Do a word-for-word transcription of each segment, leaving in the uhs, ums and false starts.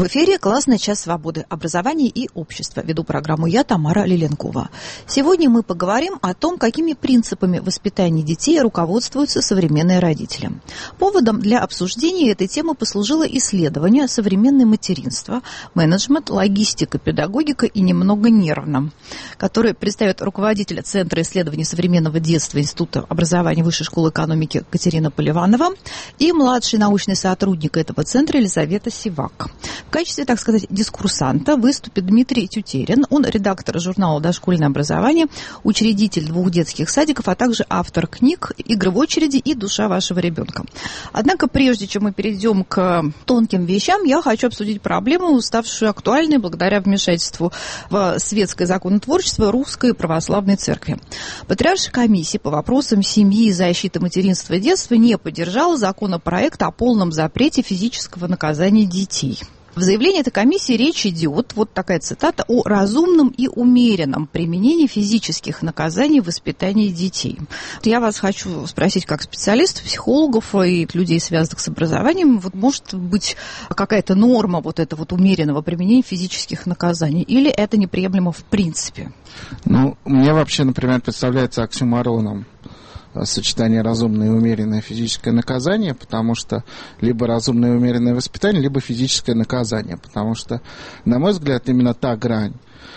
В эфире «Классный час свободы. Образование и общество». Веду программу я, Тамара Лиленкова. Сегодня мы поговорим о том, какими принципами воспитания детей руководствуются современные родители. Поводом для обсуждения этой темы послужило исследование «Современное материнство. Менеджмент, логистика, педагогика и немного нервно», которое представит руководитель Центра исследований современного детства Института образования Высшей школы экономики Катерина Поливанова и младший научный сотрудник этого центра Елизавета Сивак. В качестве, так сказать, дискурсанта выступит Дмитрий Тютерин. Он редактор журнала «Дошкольное образование», учредитель двух детских садиков, а также автор книг «Игры в очереди» и «Душа вашего ребенка». Однако, прежде чем мы перейдем к тонким вещам, я хочу обсудить проблему, ставшую актуальной благодаря вмешательству в светское законотворчество Русской Православной Церкви. Патриаршая комиссия по вопросам семьи и защиты материнства и детства не поддержала законопроект о полном запрете физического наказания детей. В заявлении этой комиссии речь идет, вот такая цитата, о разумном и умеренном применении физических наказаний в воспитании детей. Я вас хочу спросить, как специалистов, психологов и людей, связанных с образованием, вот может быть какая-то норма вот этого вот умеренного применения физических наказаний, или это неприемлемо в принципе? Ну, мне вообще, например, представляется оксюмороном сочетание разумное и умеренное физическое наказание, потому что либо разумное и умеренное воспитание, либо физическое наказание, потому что, на мой взгляд, именно та грань,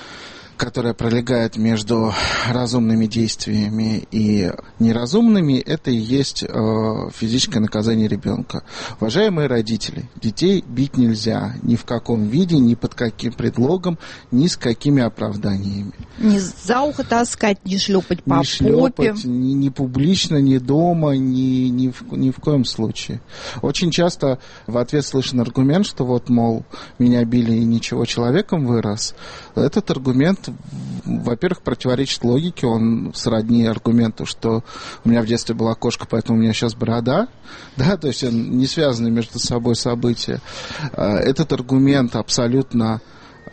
которая пролегает между разумными действиями и неразумными, это и есть э, физическое наказание ребенка. Уважаемые родители, детей бить нельзя ни в каком виде, ни под каким предлогом, ни с какими оправданиями. Не за ухо таскать, не шлепать по не попе. Шлепать, ни, ни публично, ни дома, ни, ни, в, ни в коем случае. Очень часто в ответ слышен аргумент, что вот, мол, меня били и ничего, человеком вырос. Этот аргумент, во-первых, противоречит логике, он сродни аргументу, что у меня в детстве была кошка, поэтому у меня сейчас борода, да, то есть не связаны между собой события. Этот аргумент абсолютно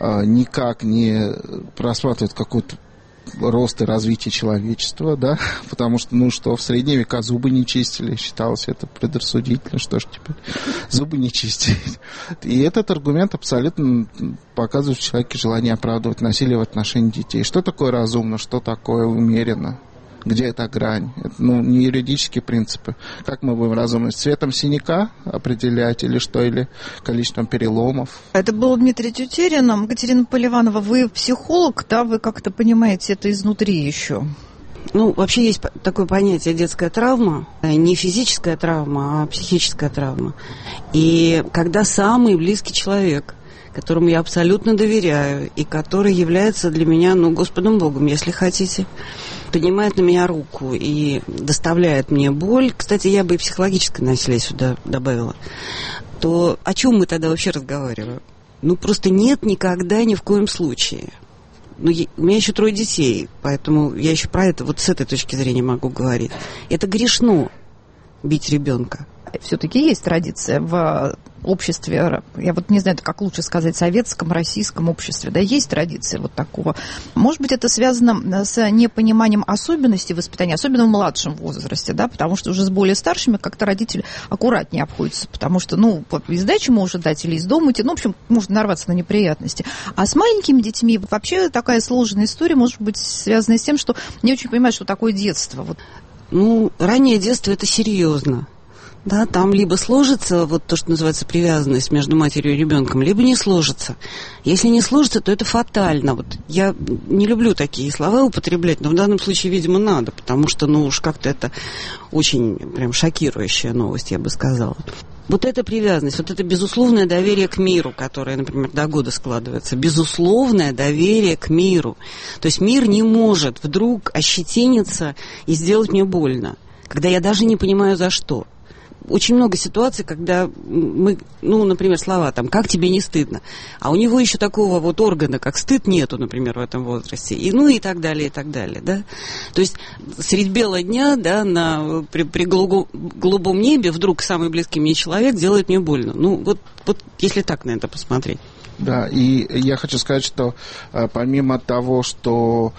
никак не просматривает какой-то рост и развитие человечества, да, потому что, ну что, в средние века зубы не чистили, считалось это предрассудительно, что ж теперь, зубы не чистить. И этот аргумент абсолютно показывает в человеке желание оправдывать насилие в отношении детей. Что такое разумно, что такое умеренно? Где эта грань? Это, ну, не юридические принципы. Как мы будем разумность? Цветом синяка определять или что? Или количеством переломов? Это был Дмитрий Тютерин. Катерина Поливанова, вы психолог, да? Вы как-то понимаете это изнутри еще? Ну, вообще есть такое понятие детская травма. Не физическая травма, а психическая травма. И когда самый близкий человек, которому я абсолютно доверяю, и который является для меня, ну, Господом Богом, если хотите, поднимает на меня руку и доставляет мне боль, кстати, я бы и психологическое насилие сюда добавила, то о чем мы тогда вообще разговариваем? Ну, просто нет никогда, ни в коем случае. Ну, я, у меня еще трое детей, поэтому я еще про это вот с этой точки зрения могу говорить. Это грешно бить ребенка. Все-таки есть традиция в обществе, я вот не знаю, как лучше сказать, советском, российском обществе, да, есть традиция вот такого. Может быть, это связано с непониманием особенностей воспитания, особенно в младшем возрасте, да, потому что уже с более старшими как-то родители аккуратнее обходятся, потому что, ну, из дачи может дать или из дома идти, ну, в общем, можно нарваться на неприятности. А с маленькими детьми вообще такая сложная история может быть связана с тем, что не очень понимают, что такое детство. Вот. Ну, раннее детство – это серьезно. Да, там либо сложится вот то, что называется привязанность между матерью и ребенком, либо не сложится. Если не сложится, то это фатально. Вот я не люблю такие слова употреблять, но в данном случае, видимо, надо, потому что, ну уж как-то это очень прям шокирующая новость, я бы сказала. Вот эта привязанность, вот это безусловное доверие к миру, которое, например, до года складывается, безусловное доверие к миру. То есть мир не может вдруг ощетиниться и сделать мне больно, когда я даже не понимаю, за что. Очень много ситуаций, когда мы, ну, например, слова там, как тебе не стыдно, а у него еще такого вот органа, как стыд, нету, например, в этом возрасте, и, ну, и так далее, и так далее, да. То есть средь бела дня, да, на, при, при голубом небе вдруг самый близкий мне человек делает мне больно. Ну, вот, вот если так на это посмотреть. Да, и я хочу сказать, что помимо того, что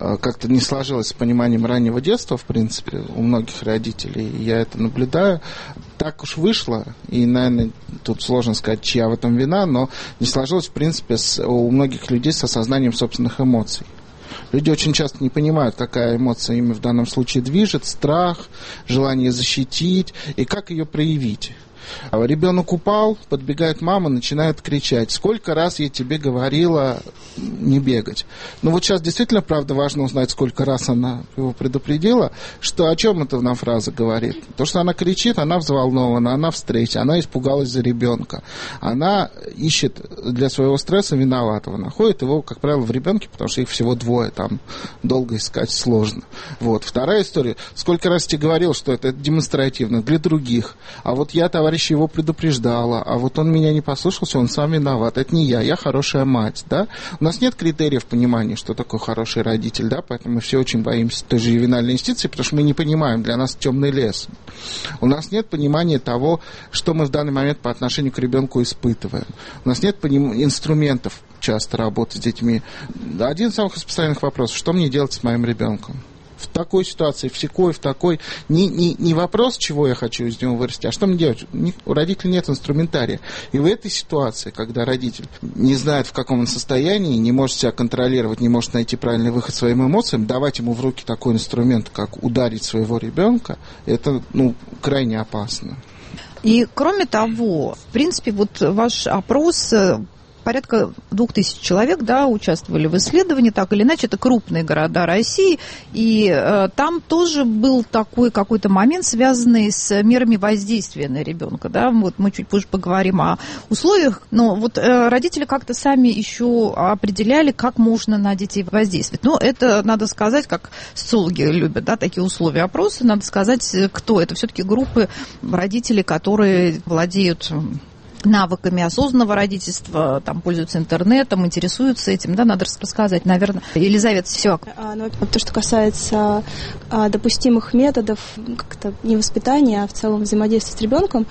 как-то не сложилось с пониманием раннего детства, в принципе, у многих родителей. Я это наблюдаю. Так уж вышло, и, наверное, тут сложно сказать, чья в этом вина, но не сложилось, в принципе, с, у многих людей с осознанием собственных эмоций. Люди очень часто не понимают, какая эмоция ими в данном случае движет, страх, желание защитить, и как ее проявить. А ребенок упал, подбегает мама, начинает кричать: сколько раз я тебе говорила не бегать. Ну вот сейчас действительно, правда, важно узнать, сколько раз она его предупредила, что о чем эта нам фраза говорит. То, что она кричит, она взволнована, она в стрессе, она испугалась за ребенка. Она ищет для своего стресса виноватого, находит его, как правило, в ребенке, потому что их всего двое, там долго искать сложно. Вот. Вторая история: сколько раз тебе говорил, что это демонстративно для других, а вот я, товарищ, его предупреждала, а вот он меня не послушался, он сам виноват. Это не я, я хорошая мать, да? У нас нет критериев понимания, что такое хороший родитель, да, поэтому мы все очень боимся той же ювенальной юстиции, потому что мы не понимаем, для нас темный лес. У нас нет понимания того, что мы в данный момент по отношению к ребенку испытываем. У нас нет поним... инструментов часто работы с детьми. Один из самых распространенных вопросов: что мне делать с моим ребенком? В такой ситуации, в секой, в такой. Не, не, не вопрос, чего я хочу из него вырасти, а что мне делать? У родителей нет инструментария. И в этой ситуации, когда родитель не знает, в каком он состоянии, не может себя контролировать, не может найти правильный выход своим эмоциям, давать ему в руки такой инструмент, как ударить своего ребенка, это, ну, крайне опасно. И, кроме того, в принципе, вот ваш опрос... Порядка двух тысяч человек, да, участвовали в исследовании, так или иначе, это крупные города России, и э, там тоже был такой какой-то момент, связанный с мерами воздействия на ребенка, да, вот мы чуть позже поговорим о условиях, но вот э, родители как-то сами еще определяли, как можно на детей воздействовать, но это, надо сказать, как социологи любят, да, такие условия опроса, надо сказать, кто это, все-таки группы родителей, которые владеют навыками осознанного родительства, там, пользуются интернетом, интересуются этим, да, надо рассказать, наверное. Елизавета, все. А, ну, то, что касается а, допустимых методов как-то не воспитания, а в целом взаимодействия с ребенком,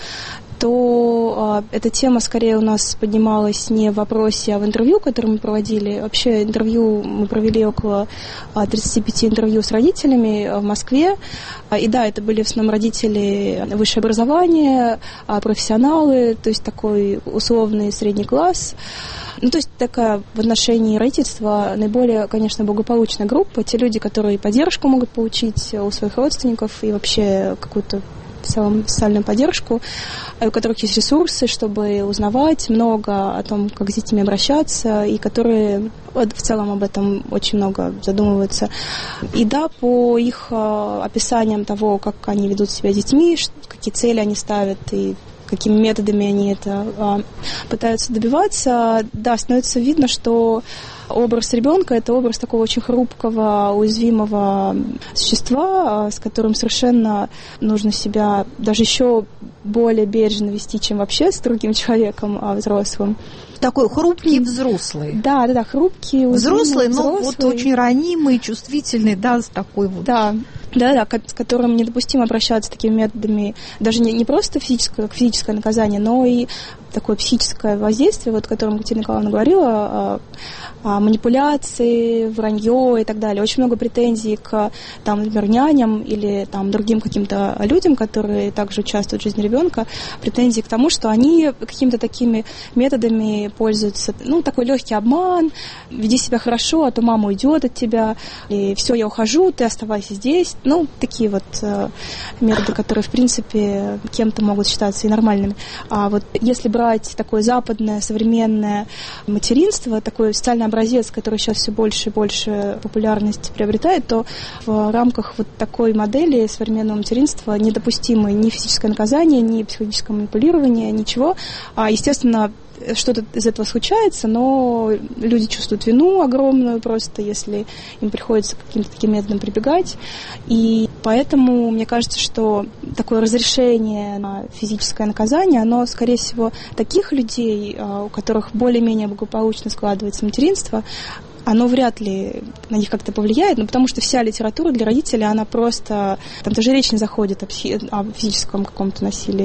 то э, эта тема скорее у нас поднималась не в вопросе, а в интервью, которое мы проводили. Вообще интервью мы провели около э, тридцать пять интервью с родителями в Москве. И да, это были в основном родители высшее образование, профессионалы, то есть такой условный средний класс. Ну, то есть такая в отношении родительства наиболее, конечно, благополучная группа. Те люди, которые поддержку могут получить у своих родственников и вообще какую-то в целом социальную поддержку, у которых есть ресурсы, чтобы узнавать много о том, как с детьми обращаться, и которые в целом об этом очень много задумываются. И да, по их описаниям того, как они ведут себя с детьми, какие цели они ставят и какими методами они это пытаются добиваться, да, становится видно, что образ ребенка – это образ такого очень хрупкого, уязвимого существа, с которым совершенно нужно себя даже еще более бережно вести, чем вообще с другим человеком, взрослым. Такой хрупкий взрослый. Да, да, да, хрупкий, взрослый, взрослый, но вот очень ранимый, чувствительный, да, с такой вот. Да. Да, да, с которым недопустимо обращаться такими методами, даже не, не просто физическое, как физическое наказание, но и такое психическое воздействие, вот, о котором Екатерина Николаевна говорила, о, о манипуляции, вранье и так далее. Очень много претензий к, там, например, няням или там, другим каким-то людям, которые также участвуют в жизни ребенка, претензии к тому, что они какими-то такими методами пользуются. Ну, такой легкий обман, веди себя хорошо, а то мама уйдет от тебя, и все, я ухожу, ты оставайся здесь. Ну, такие вот э, методы, которые, в принципе, кем-то могут считаться и нормальными. А вот если брать такое западное, современное материнство, такой социальный образец, который сейчас все больше и больше популярность приобретает, то в рамках вот такой модели современного материнства недопустимо ни физическое наказание, ни психологическое манипулирование, ничего. А, естественно, что-то из этого случается, но люди чувствуют вину огромную просто, если им приходится к каким-то таким методам прибегать. И поэтому мне кажется, что такое разрешение на физическое наказание, оно, скорее всего, таких людей, у которых более-менее благополучно складывается материнство, оно вряд ли на них как-то повлияет, но потому что вся литература для родителей, она просто... Там даже речь не заходит о, пси... о физическом каком-то насилии.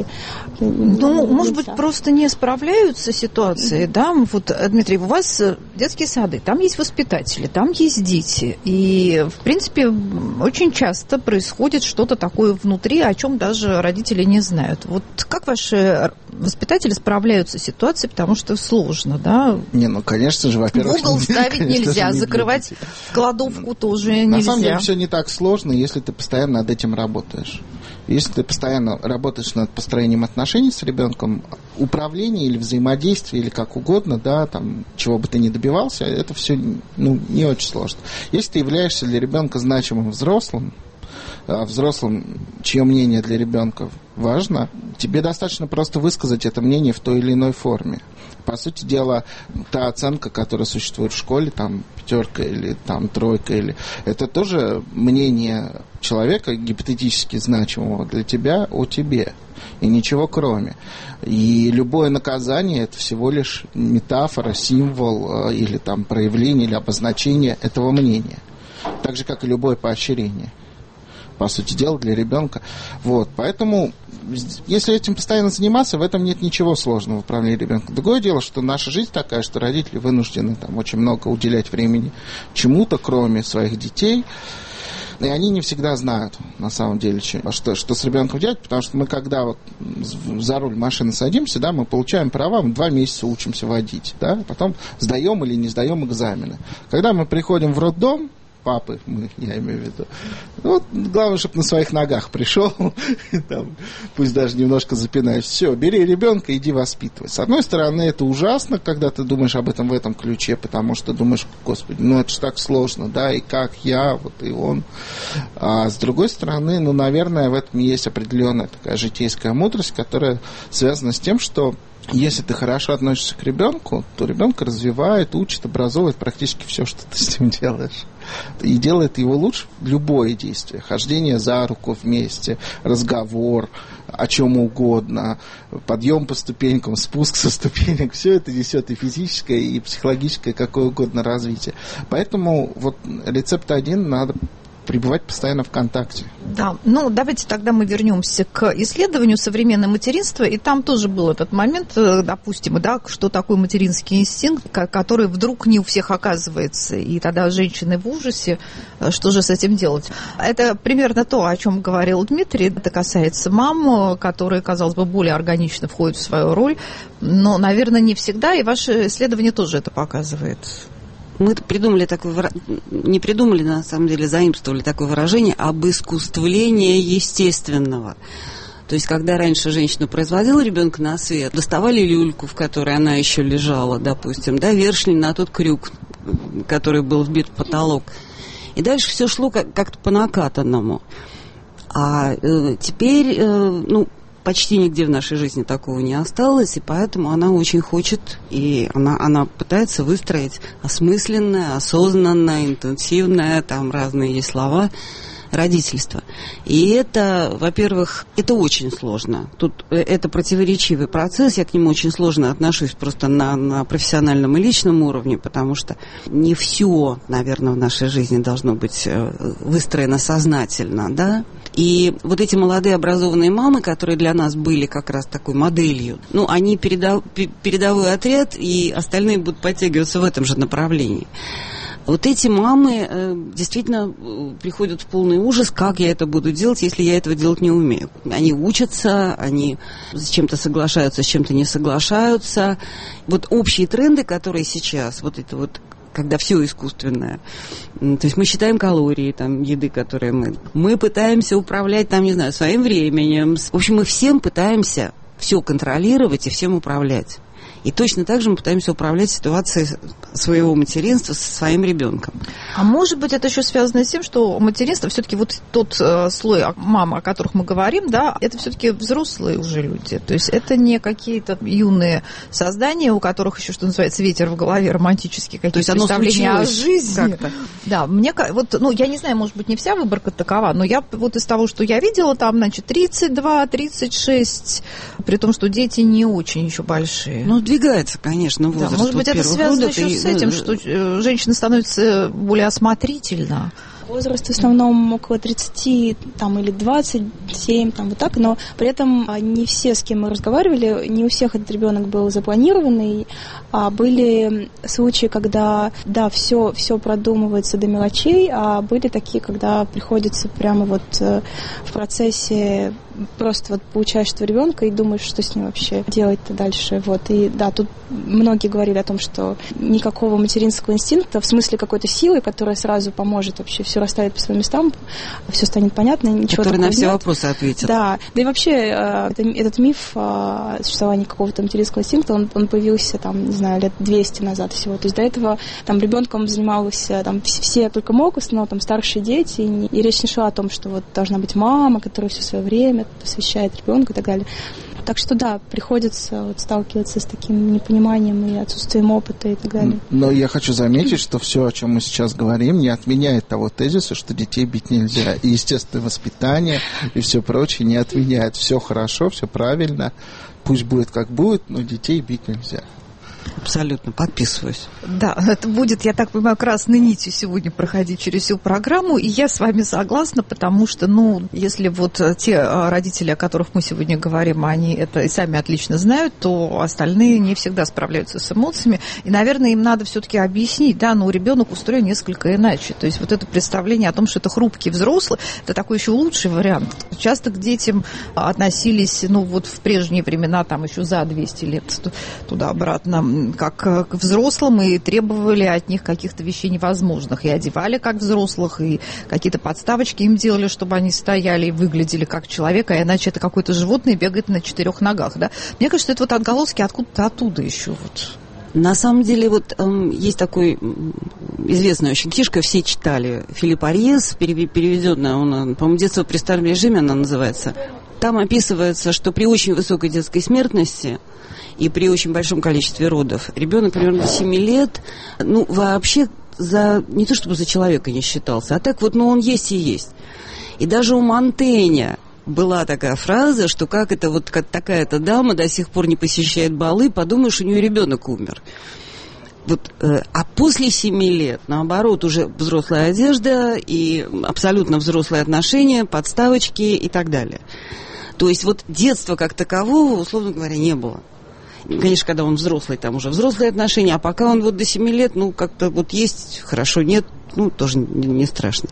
Ну, может быть, просто не справляются с ситуацией, да? Вот, Дмитрий, у вас детские сады, там есть воспитатели, там есть дети, и, в принципе, очень часто происходит что-то такое внутри, о чем даже родители не знают. Вот как ваши воспитатели справляются с ситуацией, потому что сложно, да? Не, ну, конечно же, во-первых... В угол ставить нельзя, не закрывать в кладовку тоже нельзя. На самом деле все не так сложно, если ты постоянно над этим работаешь. Если ты постоянно работаешь над построением отношений с ребенком, управление или взаимодействие, или как угодно, да, там, чего бы ты ни добивался, это все, ну, не очень сложно. Если ты являешься для ребенка значимым взрослым, взрослым, чье мнение для ребенка важно, тебе достаточно просто высказать это мнение в той или иной форме. По сути дела, та оценка, которая существует в школе, там пятерка или там тройка, или это тоже мнение человека, гипотетически значимого для тебя, о тебе. И ничего кроме. И любое наказание – это всего лишь метафора, символ или там проявление или обозначение этого мнения. Так же, как и любое поощрение, по сути дела, для ребенка. Вот. Поэтому, если этим постоянно заниматься, в этом нет ничего сложного в управлении ребенком. Другое дело, что наша жизнь такая, что родители вынуждены там очень много уделять времени чему-то, кроме своих детей. И они не всегда знают, на самом деле, что, что с ребенком делать, потому что мы, когда вот за руль машины садимся, да, мы получаем права, мы два месяца учимся водить, да, потом сдаем или не сдаем экзамены. Когда мы приходим в роддом, папы, мы, я имею в виду. Вот, главное, чтобы на своих ногах пришел, там, пусть даже немножко запинаясь. Все, бери ребенка, иди воспитывай. С одной стороны, это ужасно, когда ты думаешь об этом в этом ключе, потому что думаешь, господи, ну это же так сложно, да, и как я, вот и он. А с другой стороны, ну, наверное, в этом есть определенная такая житейская мудрость, которая связана с тем, что если ты хорошо относишься к ребенку, то ребенка развивает, учит, образовывает практически все, что ты с ним делаешь. И делает его лучше любое действие. Хождение за руку вместе, разговор, о чем угодно, подъем по ступенькам, спуск со ступенек. Все это несет и физическое, и психологическое, какое угодно развитие. Поэтому вот рецепт один: надо пребывать постоянно в контакте. Да, ну давайте тогда мы вернемся к исследованию современного материнства, и там тоже был этот момент, допустим, да, что такое материнский инстинкт, который вдруг не у всех оказывается, и тогда женщины в ужасе, что же с этим делать. Это примерно то, о чем говорил Дмитрий, это касается мам, которые, казалось бы, более органично входят в свою роль, но, наверное, не всегда, и ваше исследование тоже это показывает. Мы придумали такое, не придумали, на самом деле, заимствовали такое выражение обыскусствление естественного. То есть, когда раньше женщина производила ребенка на свет, доставали люльку, в которой она еще лежала, допустим, да, вешали на тот крюк, который был вбит в потолок. И дальше все шло как- как-то по накатанному. А э, теперь, э, ну, почти нигде в нашей жизни такого не осталось, и поэтому она очень хочет, и она, она пытается выстроить осмысленное, осознанное, интенсивное, там разные есть слова, родительство. И это, во-первых, это очень сложно. Тут это противоречивый процесс, я к нему очень сложно отношусь просто на, на профессиональном и личном уровне, потому что не все, наверное, в нашей жизни должно быть выстроено сознательно, да. И вот эти молодые образованные мамы, которые для нас были как раз такой моделью, ну, они передов, передовой отряд, и остальные будут подтягиваться в этом же направлении. Вот эти мамы э, действительно приходят в полный ужас, как я это буду делать, если я этого делать не умею. Они учатся, они с чем-то соглашаются, с чем-то не соглашаются. Вот общие тренды, которые сейчас, вот это вот, когда все искусственное. То есть мы считаем калории там, еды, которые мы... Мы пытаемся управлять, там, не знаю, своим временем. В общем, мы всем пытаемся все контролировать и всем управлять. И точно так же мы пытаемся управлять ситуацией своего материнства со своим ребенком. А может быть, это еще связано с тем, что материнство, все-таки вот тот э, слой мам, о которых мы говорим, да, это все-таки взрослые уже люди. То есть это не какие-то юные создания, у которых еще, что называется, ветер в голове, романтические какие-то представления о жизни. Как-то. Да, мне вот, ну, я не знаю, может быть, не вся выборка такова, но я вот из того, что я видела, там, значит, тридцать два тридцать шесть, при том, что дети не очень еще большие. Ну, две сдвигается, конечно, возраст. Да, может быть, это связано еще и... с этим, что женщина становится более осмотрительна. Возраст в основном около тридцати там, или двадцать семь, там, вот так, но при этом не все, с кем мы разговаривали, не у всех этот ребенок был запланированный, а были случаи, когда, да, все, все продумывается до мелочей, а были такие, когда приходится прямо вот в процессе просто вот получаешь этого ребенка и думаешь, что с ним вообще делать-то дальше. Вот. И да, тут многие говорили о том, что никакого материнского инстинкта, в смысле какой-то силы, которая сразу поможет вообще все расставить по своим местам, все станет понятно, ничего который на все нет. вопросы ответит. Да, да и вообще этот миф о существовании какого-то материнского инстинкта, он, он появился там, не знаю, лет двести назад всего. То есть до этого там ребенком занималась там все только могут, но там старшие дети, и, и речь не шла о том, что вот должна быть мама, которая все свое время посвящает ребенку и так далее. Так что да, приходится вот сталкиваться с таким непониманием и отсутствием опыта и так далее. Но я хочу заметить, что все, о чем мы сейчас говорим, не отменяет того тезиса, что детей бить нельзя. И естественное воспитание и все прочее не отменяет. Все хорошо, все правильно. Пусть будет как будет, но детей бить нельзя. Абсолютно, подписываюсь. Да, это будет, я так понимаю, красной нитью сегодня проходить через всю программу, и я с вами согласна, потому что, ну, если вот те родители, о которых мы сегодня говорим, они это и сами отлично знают, то остальные не всегда справляются с эмоциями, и, наверное, им надо все-таки объяснить, да, но ребенок устроен несколько иначе, то есть вот это представление о том, что это хрупкий взрослый, это такой еще лучший вариант. Часто к детям относились, ну, вот в прежние времена, там еще за двести лет туда-обратно, как к взрослым, и требовали от них каких-то вещей невозможных. И одевали как взрослых, и какие-то подставочки им делали, чтобы они стояли и выглядели как человек, а иначе это какое-то животное бегает на четырех ногах. Да? Мне кажется, это вот отголоски откуда-то оттуда еще. Вот. На самом деле, вот э, есть такой известная очень книжка, все читали, Филипп Арьес, переведенная, он, по-моему, «Детство при старом режиме» она называется. Там описывается, что при очень высокой детской смертности и при очень большом количестве родов ребенок примерно до семи лет, ну, вообще за, не то чтобы за человека не считался, а так вот, ну, он есть и есть. И даже у Монтэня была такая фраза, что как это вот как такая-то дама до сих пор не посещает балы, подумаешь, у нее ребенок умер. Вот, э, а после семи лет, наоборот, уже взрослая одежда и абсолютно взрослые отношения, подставочки и так далее. То есть вот детства как такового, условно говоря, не было. Конечно, когда он взрослый, там уже взрослые отношения, а пока он вот до семи лет, ну, как-то вот есть, хорошо, нет, ну, тоже не, не страшно.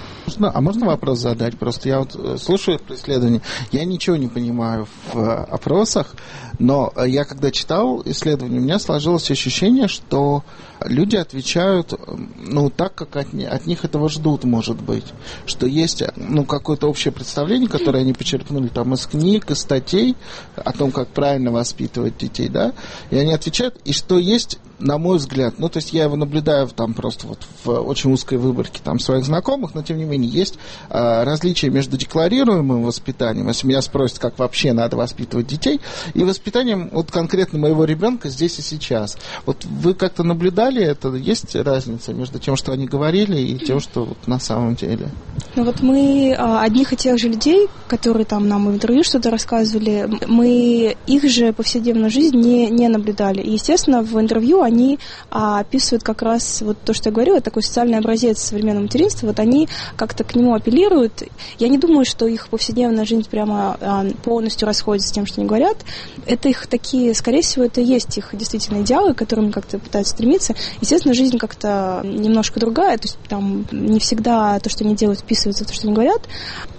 А можно вопрос задать? Просто я вот слушаю это исследование, я ничего не понимаю в опросах, но я когда читал исследование, у меня сложилось ощущение, что люди отвечают, ну, так, как от, от них этого ждут, может быть. Что есть, ну, какое-то общее представление, которое они почерпнули там из книг, из статей о том, как правильно воспитывать детей, да, и они отвечают, и что есть, на мой взгляд, ну, то есть я его наблюдаю там просто вот в очень узкой выборке там своих знакомых, но тем не менее есть а, различия между декларируемым воспитанием, если меня спросят, как вообще надо воспитывать детей, и воспитанием вот конкретно моего ребенка здесь и сейчас. Вот вы как-то наблюдали это? Есть разница между тем, что они говорили, и тем, что вот на самом деле? Ну вот мы а, одних и тех же людей, которые там нам в интервью что-то рассказывали, мы их же повседневную жизнь не, не наблюдали. И, естественно, в интервью они а, описывают как раз вот то, что я говорила, такой социальный образец современного материнства. Вот они как-то к нему апеллируют. Я не думаю, что их повседневная жизнь прямо а, полностью расходится с тем, что они говорят. Это их такие, скорее всего, это и есть их действительно идеалы, к которым как-то пытаются стремиться. Естественно, жизнь как-то немножко другая, то есть там не всегда то, что они делают, вписывается в то, что они говорят.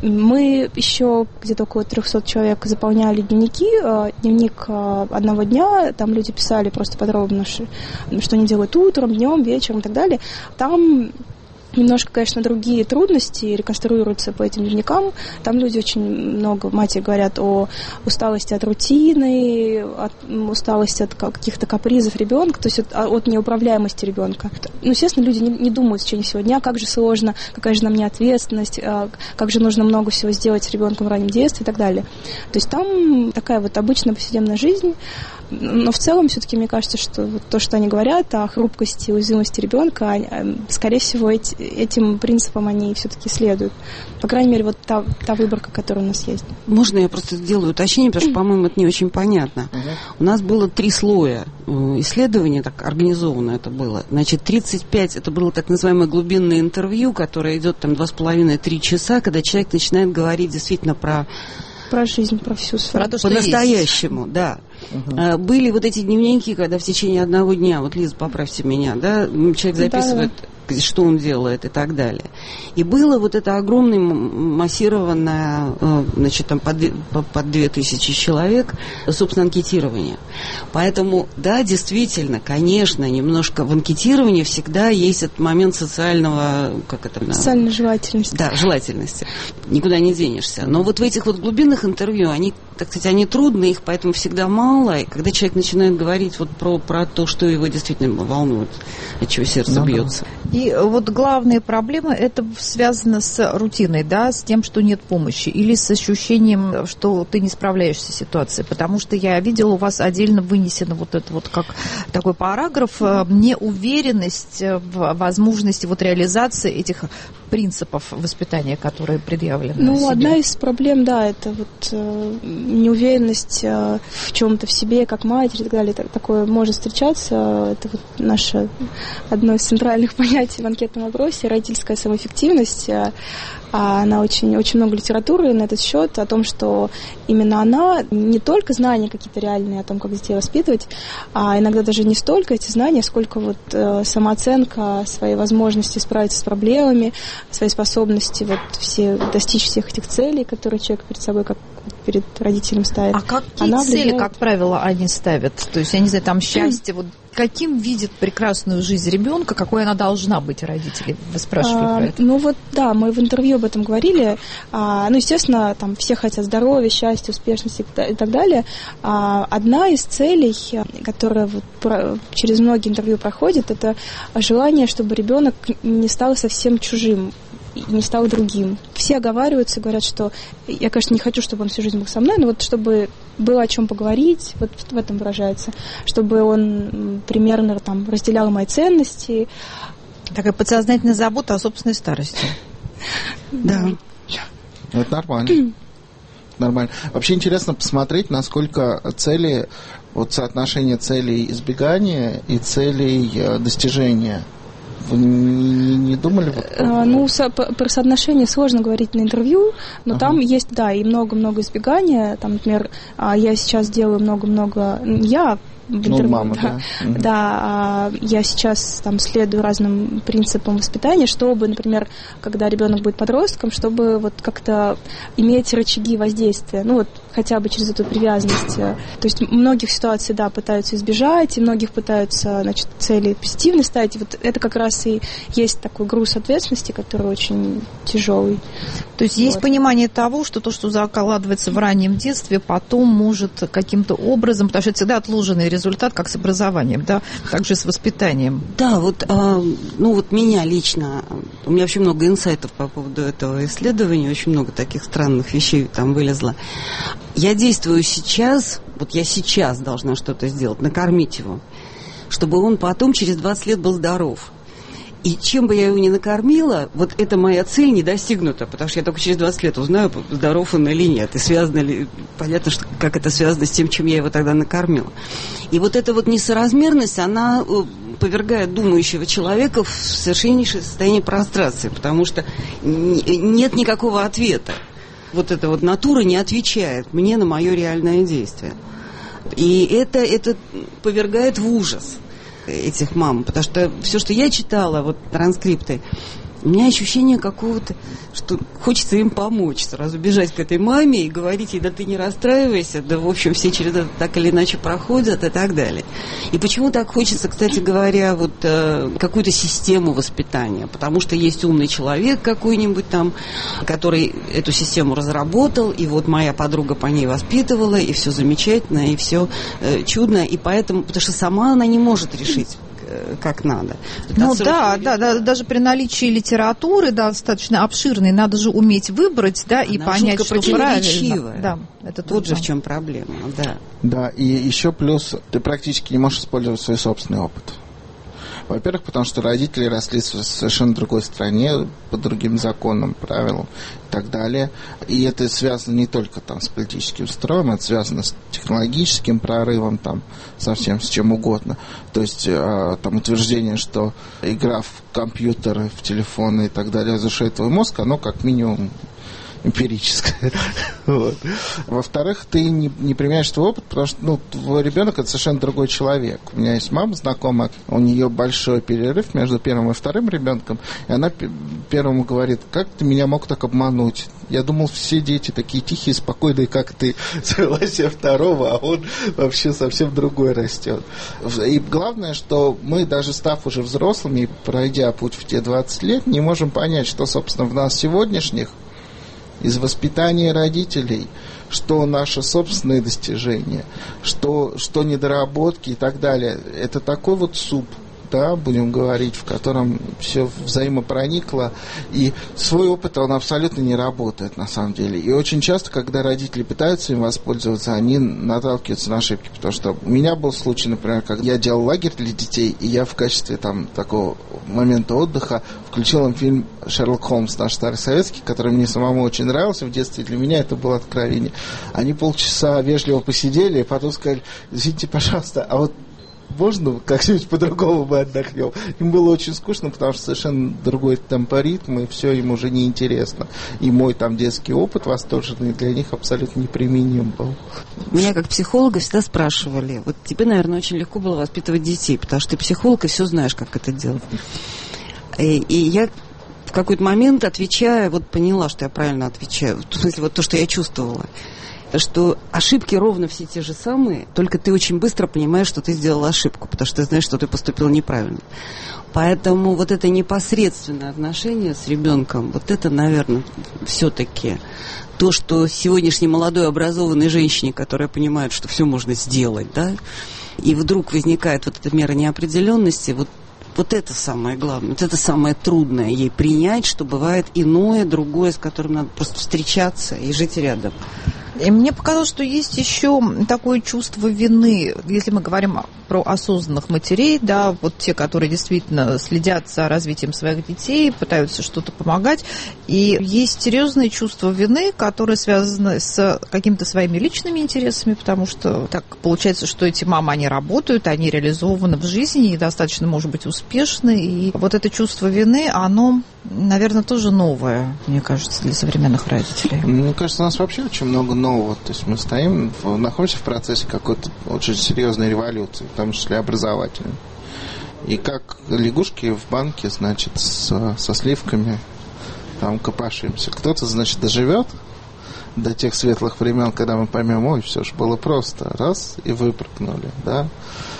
Мы еще где-то около трехсот человек заполняли дневники, дневник одного дня, там люди писали просто подробно, что они делают утром, днем, вечером и так далее. Там немножко, конечно, другие трудности реконструируются по этим дневникам. Там люди очень много, матери говорят о усталости от рутины, от, усталости от каких-то капризов ребенка, то есть от, от неуправляемости ребенка. Ну, естественно, люди не, не думают в течение всего дня, как же сложно, какая же на мне ответственность, как же нужно много всего сделать с ребенком в раннем детстве и так далее. То есть там такая вот обычная повседневная жизнь. Но в целом все-таки мне кажется, что вот то, что они говорят о хрупкости, уязвимости ребенка, скорее всего, эти, этим принципам они все-таки следуют. По крайней мере, вот та, та выборка, которая у нас есть. Можно я просто сделаю уточнение, потому что, по-моему, это не очень понятно. Uh-huh. У нас было три слоя исследования, так организованно это было. Значит, тридцать пять это было так называемое глубинное интервью, которое идет там два с половиной-три часа, когда человек начинает говорить действительно про... Про жизнь, про всю сферу. По-настоящему, да. Uh-huh. Были вот эти дневники, когда в течение одного дня, вот, Лиза, поправьте меня, да, человек записывает, да, что он делает и так далее. И было вот это огромное массированное, значит, там под, под две тысячи человек, собственно, анкетирование. Поэтому, да, действительно, конечно, немножко в анкетировании всегда есть этот момент социального, как это? Социальной желательности. Да, желательности. Никуда не денешься. Но вот в этих вот глубинных интервью, они, так сказать, они трудные, их поэтому всегда мало. И когда человек начинает говорить вот про, про то, что его действительно волнует, от чего сердце ну, бьется. И вот главная проблема, это связано с рутиной, да, с тем, что нет помощи, или с ощущением, что ты не справляешься с ситуацией. Потому что я видела, у вас отдельно вынесено вот это вот как такой параграф, неуверенность в возможности вот реализации этих принципов воспитания, которые предъявлены. Ну, себе. Одна из проблем, да, это вот э, неуверенность э, в чем-то в себе, как матери и так далее. Так, такое может встречаться. Это вот наше одно из центральных понятий в анкетном вопросе, родительская самоэффективность. Она очень, очень много литературы на этот счет, о том, что именно она не только знания какие-то реальные о том, как детей воспитывать, а иногда даже не столько эти знания, сколько вот э, самооценка, своей возможности справиться с проблемами, своей способности вот все, достичь всех этих целей, которые человек перед собой, как перед родителем ставит. А какие она цели, влияет... как правило, они ставят? То есть, я не знаю, там счастье, вот каким видит прекрасную жизнь ребенка, какой она должна быть, родители? Вы спрашивали а, про это. Ну вот, да, мы в интервью об этом говорили. А, ну, естественно, там все хотят здоровья, счастья, успешности и так далее. А, одна из целей, которая вот про, через многие интервью проходит, это желание, чтобы ребенок не стал совсем чужим, не стал другим. Все оговариваются, говорят, что я, конечно, не хочу, чтобы он всю жизнь был со мной, но вот чтобы было о чем поговорить, вот в этом выражается, чтобы он примерно там разделял мои ценности. Такая подсознательная забота о собственной старости. Да. Это нормально. Нормально. Вообще интересно посмотреть, насколько цели, вот соотношение целей избегания и целей достижения. Вы не, не думали? Вот, а, ну, со, про соотношение сложно говорить на интервью, но ага. там есть, да, и много-много избегания. Там, например, я сейчас делаю много-много... Я в интервью, ну, мама, да, да. Угу. да, я сейчас там следую разным принципам воспитания, чтобы, например, когда ребенок будет подростком, чтобы вот как-то иметь рычаги воздействия, ну вот хотя бы через эту привязанность. То есть многих ситуаций, да, пытаются избежать, и многих пытаются, значит, цели позитивные ставить. И вот это как раз и есть такой груз ответственности, который очень тяжелый. То есть вот. Есть понимание того, что то, что закладывается в раннем детстве, потом может каким-то образом, потому что это всегда отложенный результат, как с образованием, да, также с воспитанием. Да, вот, а, ну вот меня лично, у меня очень много инсайтов по поводу этого исследования, очень много таких странных вещей там вылезло. Я действую сейчас, вот я сейчас должна что-то сделать, накормить его, чтобы он потом через двадцать лет был здоров. И чем бы я его ни накормила, вот эта моя цель не достигнута, потому что я только через двадцать лет узнаю, здоров он или нет, и связано ли, понятно, что, как это связано с тем, чем я его тогда накормила. И вот эта вот несоразмерность, она повергает думающего человека в совершеннейшее состояние прострации, потому что нет никакого ответа. Вот эта вот натура не отвечает мне на мое реальное действие. И это, это повергает в ужас этих мам, потому что все, что я читала, вот транскрипты, у меня ощущение какого-то, что хочется им помочь, сразу бежать к этой маме и говорить ей, да ты не расстраивайся, да, в общем, все через это так или иначе проходят и так далее. И почему так хочется, кстати говоря, вот э, какую-то систему воспитания? Потому что есть умный человек какой-нибудь там, который эту систему разработал, и вот моя подруга по ней воспитывала, и все замечательно, и все э, чудно, и поэтому, потому что сама она не может решить как надо. Ну да, да, да, даже при наличии литературы да, достаточно обширной, надо же уметь выбрать, да, и Она понять, что правильно. Да, это тут же в чем проблема, да. Да, и еще плюс, ты практически не можешь использовать свой собственный опыт. Во-первых, потому что родители росли в совершенно другой стране, по другим законам, правилам и так далее. И это связано не только там, с политическим строем, это связано с технологическим прорывом, там, совсем с чем угодно. То есть э, там утверждение, что игра в компьютеры, в телефоны и так далее разрушает твой мозг, оно как минимум эмпирическое. Вот. Во-вторых, ты не, не применяешь твой опыт, потому что ну, твой ребенок это совершенно другой человек. У меня есть мама знакомая, у нее большой перерыв между первым и вторым ребенком, и она первому говорит: как ты меня мог так обмануть? Я думал, все дети такие тихие, спокойные, как ты. Завела себе второго, а он вообще совсем другой растет. И главное, что мы, даже став уже взрослыми, пройдя путь в те двадцать лет, не можем понять, что, собственно, в нас сегодняшних из воспитания родителей, что наши собственные достижения, что, что недоработки и так далее. Это такой вот суп, да, будем говорить, в котором все взаимопроникло, и свой опыт, он абсолютно не работает, на самом деле. И очень часто, когда родители пытаются им воспользоваться, они наталкиваются на ошибки, потому что у меня был случай, например, когда я делал лагерь для детей, и я в качестве там такого момента отдыха включил им фильм «Шерлок Холмс», наш старый советский, который мне самому очень нравился в детстве, и для меня это было откровение. Они полчаса вежливо посидели, и потом сказали: извините, пожалуйста, а вот можно как-нибудь по-другому мы отдохнем? Им было очень скучно, потому что совершенно другой темпоритм, и все им уже неинтересно. И мой там детский опыт восторженный для них абсолютно неприменим был. Меня как психолога всегда спрашивали: вот тебе, наверное, очень легко было воспитывать детей, потому что ты психолог и все знаешь, как это делать. И, и я в какой-то момент, отвечая, вот поняла, что я правильно отвечаю. В смысле, вот то, что я чувствовала. Что ошибки ровно все те же самые, только ты очень быстро понимаешь, что ты сделал ошибку, потому что ты знаешь, что ты поступил неправильно. Поэтому вот это непосредственное отношение с ребенком, вот это, наверное, все-таки то, что сегодняшней молодой образованной женщине, которая понимает, что все можно сделать, да, и вдруг возникает вот эта мера неопределенности, вот Вот это самое главное, вот это самое трудное ей принять, что бывает иное, другое, с которым надо просто встречаться и жить рядом. И мне показалось, что есть еще такое чувство вины, если мы говорим про осознанных матерей, да, вот те, которые действительно следят за развитием своих детей, пытаются что-то помогать. И есть серьезное чувство вины, которое связано с какими-то своими личными интересами, потому что так получается, что эти мамы, они работают, они реализованы в жизни и достаточно, может быть, успешны. И вот это чувство вины, оно, наверное, тоже новое, мне кажется, для современных родителей. Мне кажется, у нас вообще очень много нового. То есть мы стоим, находимся в процессе какой-то очень серьезной революции, в том числе образовательной. И как лягушки в банке, значит, с, со сливками там копошимся. Кто-то, значит, доживет до тех светлых времен, когда мы поймем: ой, все же было просто. Раз, и выпрыгнули, да.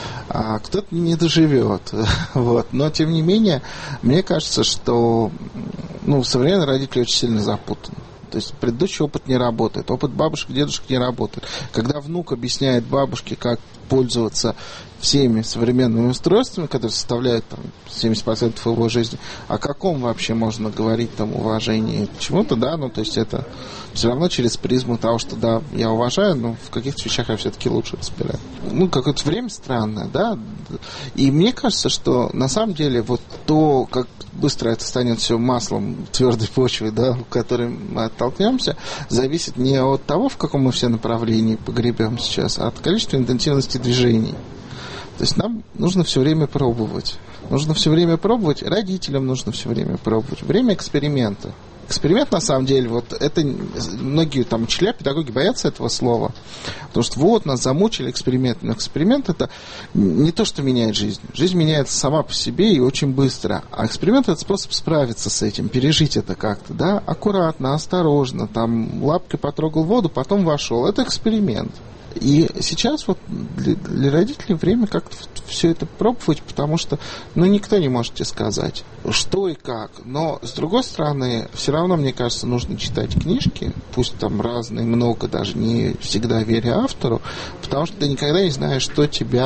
А кто-то не доживет. Вот. Но, тем не менее, мне кажется, что ну, современные родители очень сильно запутаны. То есть предыдущий опыт не работает, опыт бабушек, дедушек не работает. Когда внук объясняет бабушке, как пользоваться всеми современными устройствами, которые составляют там, семьдесят процентов его жизни, о каком вообще можно говорить там уважении к чему-то, да, ну, то есть это все равно через призму того, что, да, я уважаю, но в каких-то вещах я все-таки лучше разбираю. Ну, какое-то время странное, да, и мне кажется, что на самом деле вот то, как быстро это станет все маслом твердой почвы, да, в которой мы оттолкнемся, зависит не от того, в каком мы все направлении погребем сейчас, а от количества интенсивности движений. То есть нам нужно все время пробовать. Нужно все время пробовать, родителям нужно все время пробовать. Время эксперимента. Эксперимент, на самом деле, вот это многие там учителя, педагоги боятся этого слова. Потому что вот нас замучили эксперимент. Но эксперимент это не то, что меняет жизнь. Жизнь меняется сама по себе и очень быстро. А эксперимент это способ справиться с этим, пережить это как-то, да, аккуратно, осторожно, там лапкой потрогал воду, потом вошел. Это эксперимент. И сейчас вот для, для родителей время как-то все это пробовать, потому что, ну, никто не может тебе сказать, что и как. Но, с другой стороны, все равно, мне кажется, нужно читать книжки, пусть там разные, много, даже не всегда веря автору, потому что ты никогда не знаешь, что тебя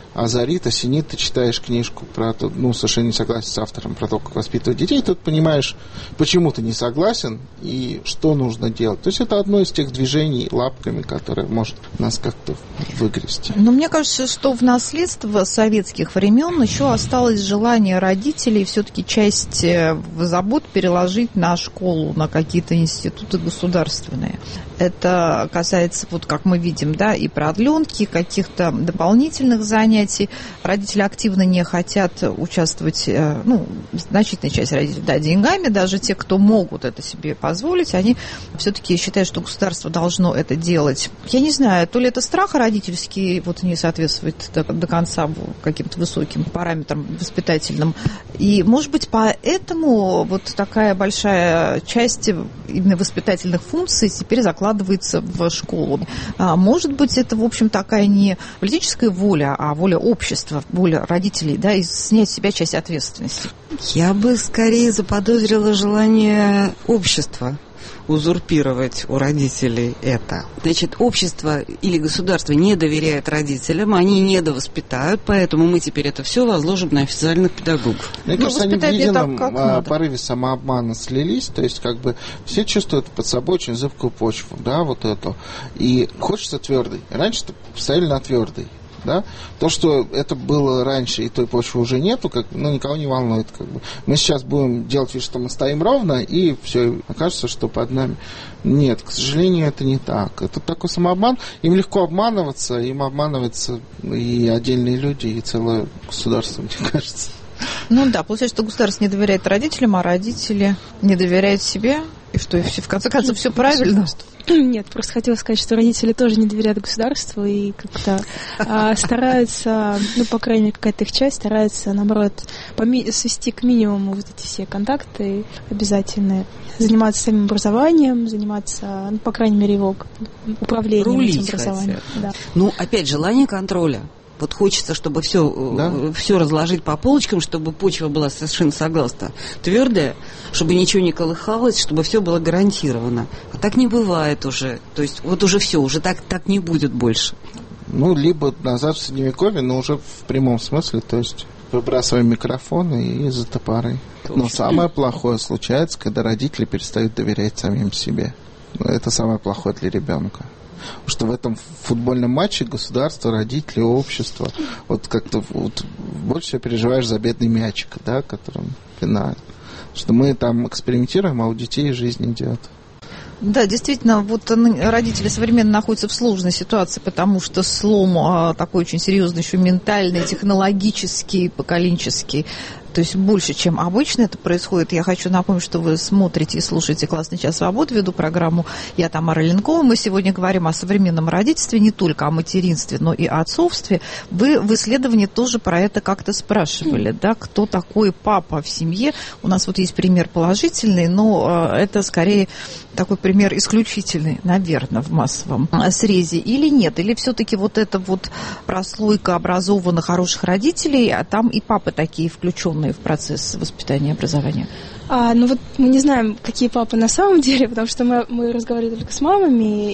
озарит, осенит, ты читаешь книжку про то, ну, совершенно не согласен с автором про то, как воспитывать детей, тут понимаешь, почему ты не согласен и что нужно делать. То есть это одно из тех движений лапками, которое может нас как-то выгрести. Но мне кажется, что в наследство советских времен еще осталось желание родителей все-таки часть забот переложить на школу, на какие-то институты государственные. Это касается, вот как мы видим, да, и продленки, каких-то дополнительных занятий. Родители активно не хотят участвовать, ну, значительная часть родителей, да, деньгами, даже те, кто могут это себе позволить, они все-таки считают, что государство должно это делать. Я не знаю, то ли это страх родительский вот не соответствует до, до конца каким-то высоким параметрам воспитательным. И, может быть, поэтому вот такая большая часть именно воспитательных функций теперь закладывается в школу. А может быть, это, в общем, такая не политическая воля, а воля общества, воля родителей, да, и снять с себя часть ответственности. Я бы скорее заподозрила желание общества узурпировать у родителей это. Значит, общество или государство не доверяет родителям, они недовоспитают, поэтому мы теперь это все возложим на официальных педагогов. Мне ну, кажется, они в едином так, порыве самообмана слились, то есть как бы все чувствуют под собой очень зыбкую почву, да, вот эту. И хочется твердый. Раньше стояли на твердый. Да? То, что это было раньше, и той почвы уже нету, как, ну, никого не волнует. Как бы. Мы сейчас будем делать вид, что мы стоим ровно, и все, окажется, что под нами. Нет, к сожалению, это не так. Это такой самообман. Им легко обманываться, им обманываются и отдельные люди, и целое государство, мне кажется. Ну да, получается, что государство не доверяет родителям, а родители не доверяют себе. И что, и все, в конце концов, все правильно? Нет, просто хотела сказать, что родители тоже не доверяют государству и как-то а, стараются, ну, по крайней мере, какая-то их часть старается, наоборот, поми- свести к минимуму вот эти все контакты обязательные. Заниматься самим образованием, заниматься, ну, по крайней мере, его управлением Рулить этим образованием. Да. Ну, опять, желание контроля. Вот хочется, чтобы все, да? все разложить по полочкам, чтобы почва была совершенно согласна, твердая, чтобы ничего не колыхалось, чтобы все было гарантировано. А так не бывает уже. То есть вот уже все, уже так, так не будет больше. Ну, либо назад в Средневековье, но уже в прямом смысле, то есть выбрасываем микрофоны и за топоры. Но самое плохое случается, когда родители перестают доверять самим себе. Это самое плохое для ребенка. Что в этом футбольном матче государство, родители, общество, вот как-то вот, больше всего переживаешь за бедный мячик, да, которым пинают. Что мы там экспериментируем, а у детей жизнь идет. Да, действительно, вот родители современно находятся в сложной ситуации, потому что слом а, такой очень серьезный, еще ментальный, технологический, поколенческий. То есть больше, чем обычно это происходит. Я хочу напомнить, что вы смотрите и слушаете «Классный час свободы», веду программу «Я Тамара Ленкова». Мы сегодня говорим о современном родительстве, не только о материнстве, но и о отцовстве. Вы в исследовании тоже про это как-то спрашивали, да, кто такой папа в семье. У нас вот есть пример положительный, но это скорее такой пример исключительный, наверное, в массовом срезе. Или нет? Или все-таки вот эта вот прослойка образованных, хороших родителей, а там и папы такие включенные в процесс воспитания и образования? А, ну вот мы не знаем, какие папы на самом деле, потому что мы, мы разговаривали только с мамами,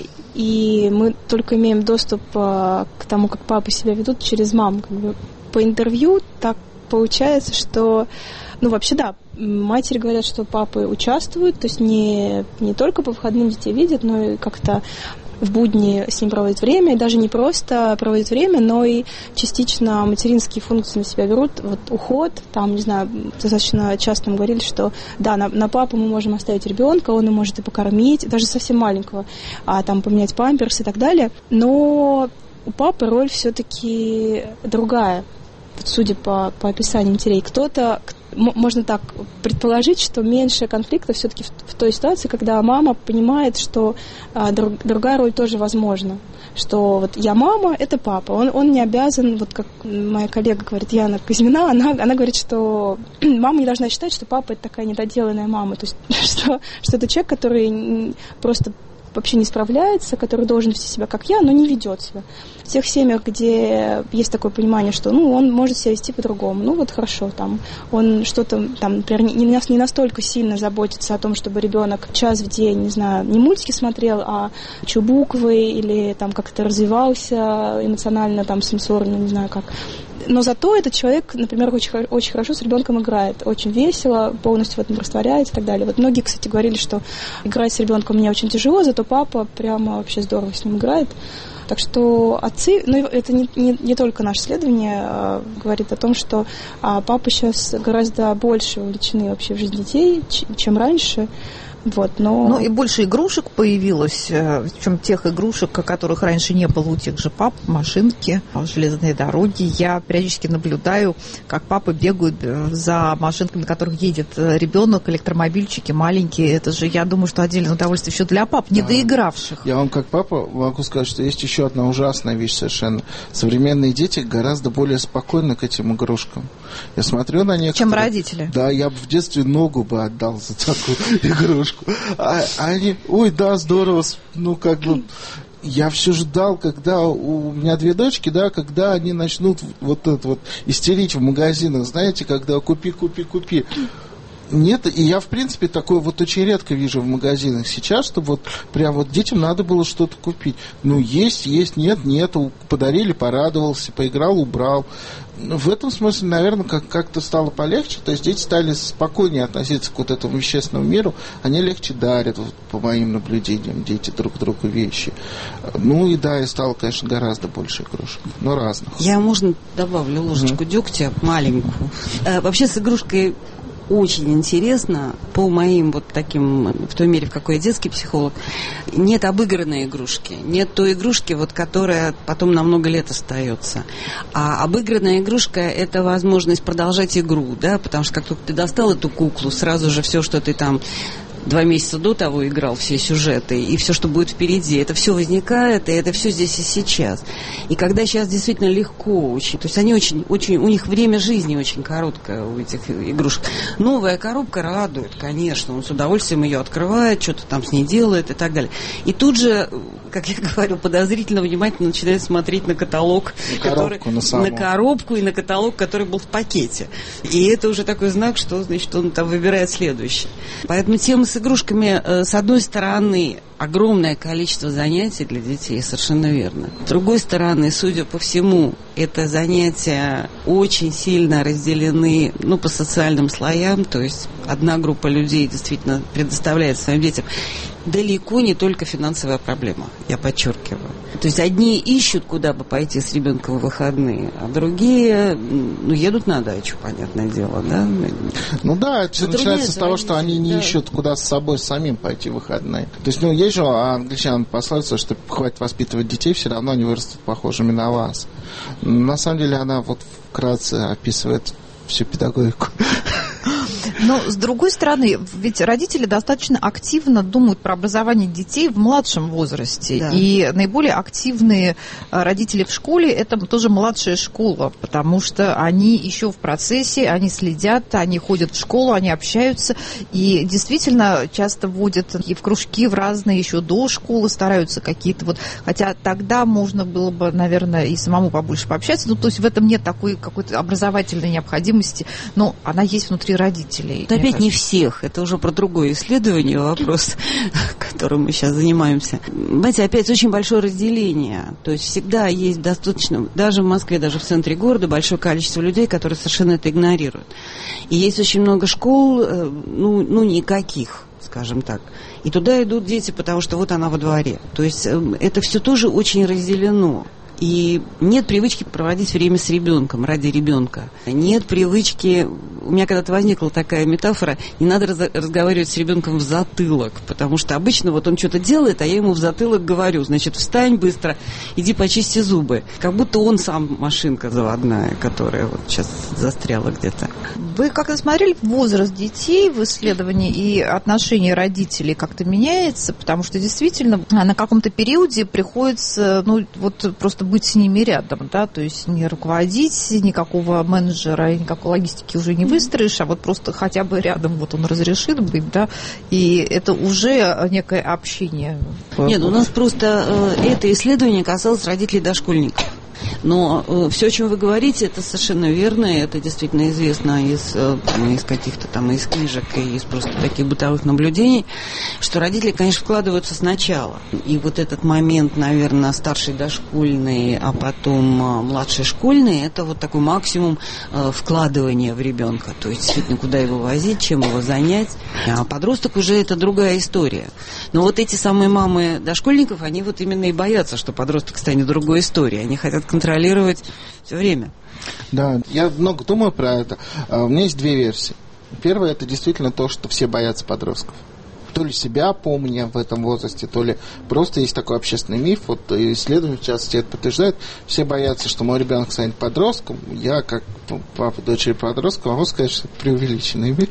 и мы только имеем доступ а, к тому, как папы себя ведут через мам. Как бы по интервью так получается, что, ну вообще да, матери говорят, что папы участвуют, то есть не, не только по выходным детей видят, но и как-то в будни с ним проводят время, и даже не просто проводят время, но и частично материнские функции на себя берут. Вот уход, там, не знаю, достаточно часто мы говорили, что да, на, на папу мы можем оставить ребенка, он и может и покормить, даже совсем маленького, а там поменять памперс и так далее. Но у папы роль все-таки другая, судя по, по описанию матерей. Кто-то, можно так предположить, что меньше конфликтов все-таки в, в той ситуации, когда мама понимает, что а, друг, другая роль тоже возможна. Что вот я мама, это папа. Он, он не обязан, вот как моя коллега говорит, Яна Казьмина, она, она говорит, что мама не должна считать, что папа это такая недоделанная мама. То есть, что, что это человек, который просто вообще не справляется, который должен вести себя как я, но не ведет себя. В тех семьях, где есть такое понимание, что ну, он может себя вести по-другому, ну вот хорошо, там, он что-то, там, например, не, не настолько сильно заботится о том, чтобы ребенок час в день, не знаю, не мультики смотрел, а учил буквы или там как-то развивался эмоционально, там, сенсорно, не знаю как. Но зато этот человек, например, очень, очень хорошо с ребенком играет, очень весело, полностью в этом растворяется и так далее. Вот многие, кстати, говорили, что играть с ребенком мне очень тяжело, зато папа прямо вообще здорово с ним играет. Так что отцы, ну это не, не, не только наше исследование а, говорит о том, что а, папы сейчас гораздо больше увлечены вообще в жизнь детей, чем раньше. Вот, но... Ну и больше игрушек появилось, причем тех игрушек, которых раньше не было у тех же пап, машинки, железные дороги. Я периодически наблюдаю, как папы бегают за машинками, на которых едет ребенок, электромобильчики маленькие. Это же, я думаю, что отдельное удовольствие еще для пап, не да. доигравших. Я вам как папа могу сказать, что есть еще одна ужасная вещь совершенно. Современные дети гораздо более спокойны к этим игрушкам. Я смотрю на некоторых... Чем родители. Да, я бы в детстве ногу бы отдал за такую игрушку. А они, ой, да, здорово, ну, как бы, я все ждал, когда у меня две дочки, да, когда они начнут вот это вот истерить в магазинах, знаете, когда купи, купи, купи. Нет, и я, в принципе, такое вот очень редко вижу в магазинах сейчас, чтобы вот прям вот детям надо было что-то купить. Ну, есть, есть, нет, нет, подарили, порадовался, поиграл, убрал. В этом смысле, наверное, как- как-то стало полегче, то есть дети стали спокойнее относиться к вот этому вещественному миру, они легче дарят, вот, по моим наблюдениям, дети друг другу вещи. Ну и да, и стало, конечно, гораздо больше игрушек, но разных. Я, можно, добавлю ложечку mm-hmm. дегтя, маленькую. А, вообще с игрушкой очень интересно, по моим вот таким, в той мере, в какой я детский психолог, нет обыгранной игрушки, нет той игрушки, вот, которая потом на много лет остается. А обыгранная игрушка – это возможность продолжать игру, да, потому что как только ты достал эту куклу, сразу же все, что ты там два месяца до того играл, все сюжеты, и все, что будет впереди, это все возникает, и это все здесь и сейчас. И когда сейчас действительно легко очень, то есть они очень, очень, у них время жизни очень короткое у этих игрушек. Новая коробка радует, конечно, он с удовольствием ее открывает, что-то там с ней делает и так далее. И тут же, как я говорю, подозрительно внимательно начинает смотреть на каталог, на который, коробку, на, на коробку и на каталог, который был в пакете. И это уже такой знак, что, значит, он там выбирает следующий. Поэтому тема с игрушками, с одной стороны, огромное количество занятий для детей, совершенно верно. С другой стороны, судя по всему, это занятия очень сильно разделены, ну, по социальным слоям, то есть одна группа людей действительно предоставляет своим детям далеко не только финансовая проблема, я подчеркиваю. То есть одни ищут, куда бы пойти с ребенком в выходные, а другие, ну, едут на дачу, понятное дело, да? Ну да, это начинается с того, что они не да. ищут, куда с собой самим пойти в выходные. То есть, ну, есть же англичан пословица, что хватит воспитывать детей, все равно они вырастут похожими на вас. На самом деле она вот вкратце описывает всю педагогику. Но, с другой стороны, ведь родители достаточно активно думают про образование детей в младшем возрасте. Да. И наиболее активные родители в школе – это тоже младшая школа, потому что они еще в процессе, они следят, они ходят в школу, они общаются. И действительно часто вводят и в кружки в разные еще до школы, стараются какие-то вот… Хотя тогда можно было бы, наверное, и самому побольше пообщаться. Ну, то есть в этом нет такой какой-то образовательной необходимости, но она есть внутри родителей. Это опять не всех, это уже про другое исследование, вопрос, которым мы сейчас занимаемся. Знаете, опять очень большое разделение, то есть всегда есть достаточно, даже в Москве, даже в центре города, большое количество людей, которые совершенно это игнорируют. И есть очень много школ, ну, ну никаких, скажем так. И туда идут дети, потому что вот она во дворе. То есть это все тоже очень разделено. И нет привычки проводить время с ребенком, ради ребенка. Нет привычки... У меня когда-то возникла такая метафора, не надо раз, разговаривать с ребенком в затылок, потому что обычно вот он что-то делает, а я ему в затылок говорю, значит, встань быстро, иди почисти зубы. Как будто он сам машинка заводная, которая вот сейчас застряла где-то. Вы как-то смотрели возраст детей в исследовании и отношение родителей как-то меняется, потому что действительно на каком-то периоде приходится, ну, вот просто быть с ними рядом, да, то есть не руководить, никакого менеджера, никакой логистики уже не выстроишь, а вот просто хотя бы рядом вот он разрешит быть, да, и это уже некое общение. Нет, у нас просто э, это исследование касалось родителей дошкольников. Но э, все, о чем вы говорите, это совершенно верно, это действительно известно из, э, из каких-то там из книжек и из просто таких бытовых наблюдений, что родители, конечно, вкладываются сначала. И вот этот момент, наверное, старший дошкольный, а потом э, младший школьный, это вот такой максимум э, вкладывания в ребенка. То есть, действительно, куда его возить, чем его занять. А подросток уже это другая история. Но вот эти самые мамы дошкольников, они вот именно и боятся, что подросток станет другой историей. Они хотят контролировать все время. Да, я много думаю про это. У меня есть две версии. Первая — это действительно то, что все боятся подростков. То ли себя помня в этом возрасте, то ли просто есть такой общественный миф. Вот исследования, в частности, это подтверждают. Все боятся, что мой ребенок станет подростком. Я, как папа дочери подростка, могу сказать, что это преувеличенный миф.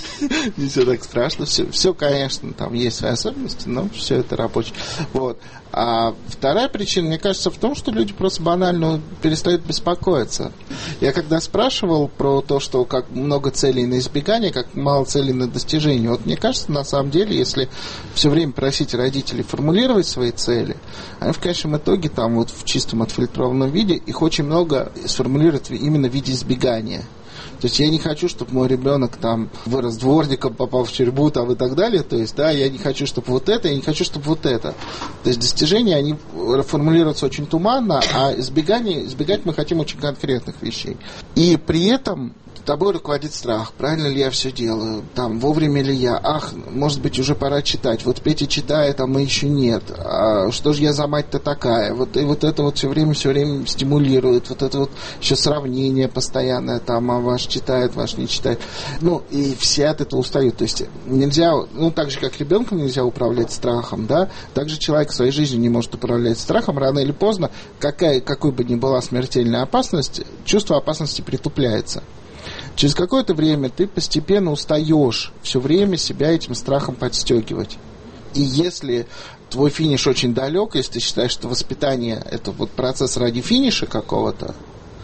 Не все так страшно. Все, все, конечно, там есть свои особенности, но все это рабочее. Вот. А вторая причина, мне кажется, в том, что люди просто банально перестают беспокоиться. Я когда спрашивал про то, что как много целей на избегание, как мало целей на достижение, вот мне кажется, на самом деле, если все время просить родителей формулировать свои цели, они в конечном итоге там вот в чистом отфильтрованном виде их очень много сформулируют именно в виде избегания. То есть я не хочу, чтобы мой ребенок там вырос дворником, попал в тюрьму там и так далее. То есть, да, я не хочу, чтобы вот это, я не хочу, чтобы вот это. То есть достижения, они формулируются очень туманно, а избегание, избегать мы хотим очень конкретных вещей. И при этом тобой руководит страх, правильно ли я все делаю, там, вовремя ли я, ах, может быть, уже пора читать, вот Петя читает, а мы еще нет, а что же я за мать-то такая, вот, и вот это вот все время, все время стимулирует, вот это вот еще сравнение постоянное, там, а ваш читает, ваш не читает, ну, и все от этого устают, то есть нельзя, ну, так же, как ребенком нельзя управлять страхом, да, так же человек в своей жизни не может управлять страхом, рано или поздно, какая, какой бы ни была смертельная опасность, чувство опасности притупляется. Через какое-то время ты постепенно устаешь все время себя этим страхом подстегивать. И если твой финиш очень далек, если ты считаешь, что воспитание – это вот процесс ради финиша какого-то,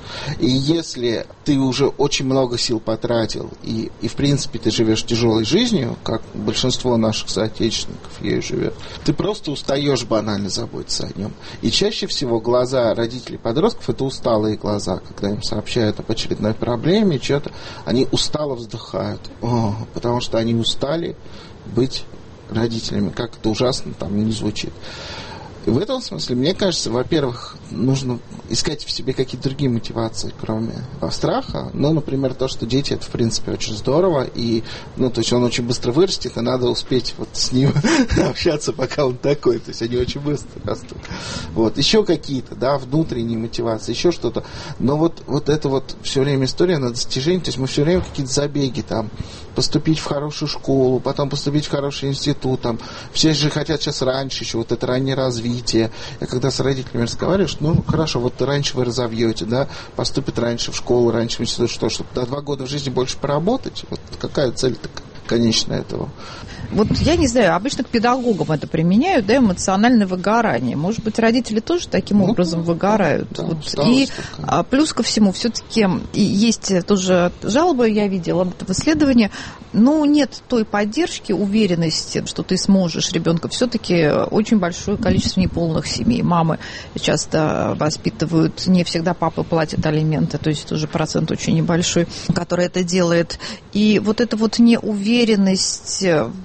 и если ты уже очень много сил потратил, и, и в принципе ты живешь тяжелой жизнью, как большинство наших соотечественников ею живет, ты просто устаешь банально заботиться о нем. И чаще всего глаза родителей подростков – это усталые глаза, когда им сообщают об очередной проблеме, что-то, они устало вздыхают, О, потому что они устали быть родителями, как это ужасно там не звучит. И в этом смысле, мне кажется, во-первых, нужно искать в себе какие-то другие мотивации, кроме страха. Ну, например, то, что дети, это, в принципе, очень здорово. И, ну, то есть он очень быстро вырастет, и надо успеть вот с ним общаться, пока он такой. То есть они очень быстро растут. Вот. Еще какие-то, да, внутренние мотивации, еще что-то. Но вот, вот это вот все время история на достижение. То есть мы все время какие-то забеги там. Поступить в хорошую школу, потом поступить в хороший институт. Там. Все же хотят сейчас раньше еще, вот это раннее развитие. Я когда с родителями разговариваю, что, ну, хорошо, вот раньше вы разовьете, да, поступит раньше в школу, раньше в институт, что, чтобы до два года в жизни больше поработать? Вот какая цель-то конечная этого? Вот я не знаю, обычно к педагогам это применяют, да, эмоциональное выгорание. Может быть, родители тоже таким ну, образом выгорают. Да, вот. И а, плюс ко всему, все-таки есть тоже жалобы, я видела в исследовании, ну, нет той поддержки, уверенности, что ты сможешь ребенка. Все-таки очень большое количество неполных семей. Мамы часто воспитывают, не всегда папа платит алименты, то есть тоже процент очень небольшой, который это делает. И вот эта вот неуверенность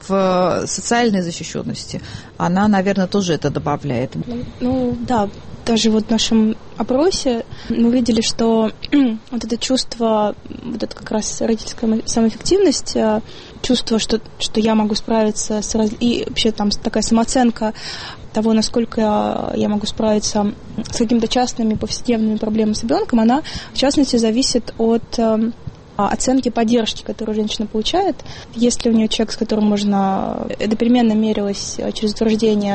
в социальной защищенности, она, наверное, тоже это добавляет. Ну, да, даже вот в нашем опросе мы видели, что вот это чувство, вот это как раз родительская самоэффективность, чувство, что, что я могу справиться с раз... и вообще там такая самооценка того, насколько я могу справиться с какими-то частными повседневными проблемами с ребенком, она, в частности, зависит от оценки поддержки, которую женщина получает. Если у нее человек, с которым можно... Это переменно мерилось через утверждение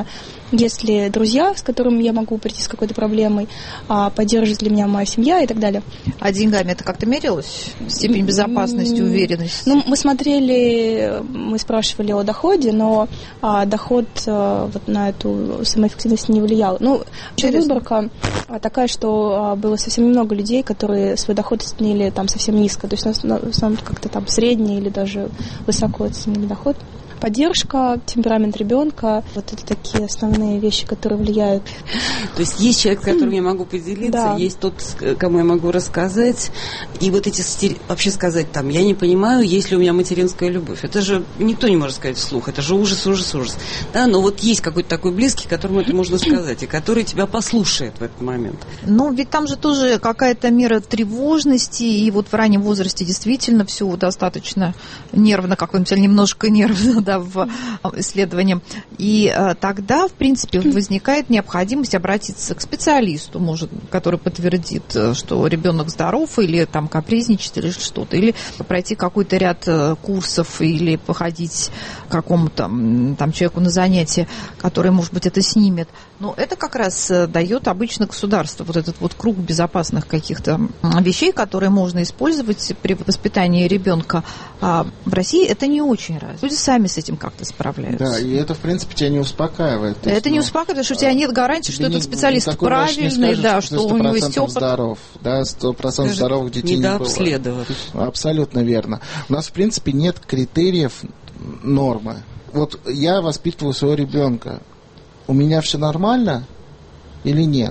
есть ли друзья, с которыми я могу прийти с какой-то проблемой, поддержит ли меня моя семья и так далее. А деньгами это как-то мерилось? Степень безопасности, уверенности? Ну, мы смотрели, мы спрашивали о доходе, но а, доход а, вот на эту самоэффективность не влиял. Ну, выборка а, такая, что а, было совсем немного людей, которые свой доход оценили там совсем низко. То есть у нас в основном как-то там средний или даже высоко оценили доход. Поддержка, темперамент ребенка, вот это такие основные вещи, которые влияют. То есть есть человек, с которым я могу поделиться, да. Есть тот, кому я могу рассказать, и вот эти вообще сказать там, я не понимаю, есть ли у меня материнская любовь. Это же никто не может сказать вслух, это же ужас, ужас, ужас. Да, но вот есть какой-то такой близкий, которому это можно сказать, и который тебя послушает в этот момент. Ну, ведь там же тоже какая-то мера тревожности, и вот в раннем возрасте действительно все достаточно нервно, какой-нибудь, или немножко нервно, да, в исследовании. И а, тогда, в принципе, возникает необходимость обратиться к специалисту, может, который подтвердит, что ребенок здоров или там капризничает или что-то, или пройти какой-то ряд курсов или походить к какому-то там человеку на занятие, который, может быть, это снимет. Но это как раз дает обычно государство, вот этот вот круг безопасных каких-то вещей, которые можно использовать при воспитании ребенка. А в России это не очень развито. Люди сами с этим как-то справляются. Да, и это, в принципе, тебя не успокаивает. Это есть, не ну, успокаивает, потому что у тебя нет гарантии, что этот специалист правильный, скажешь, да, что у него есть опыт. Здоров, да, сто процентов здоровых детей не, не бывает. Абсолютно верно. У нас, в принципе, нет критериев нормы. Вот я воспитываю своего ребенка. У меня все нормально или нет?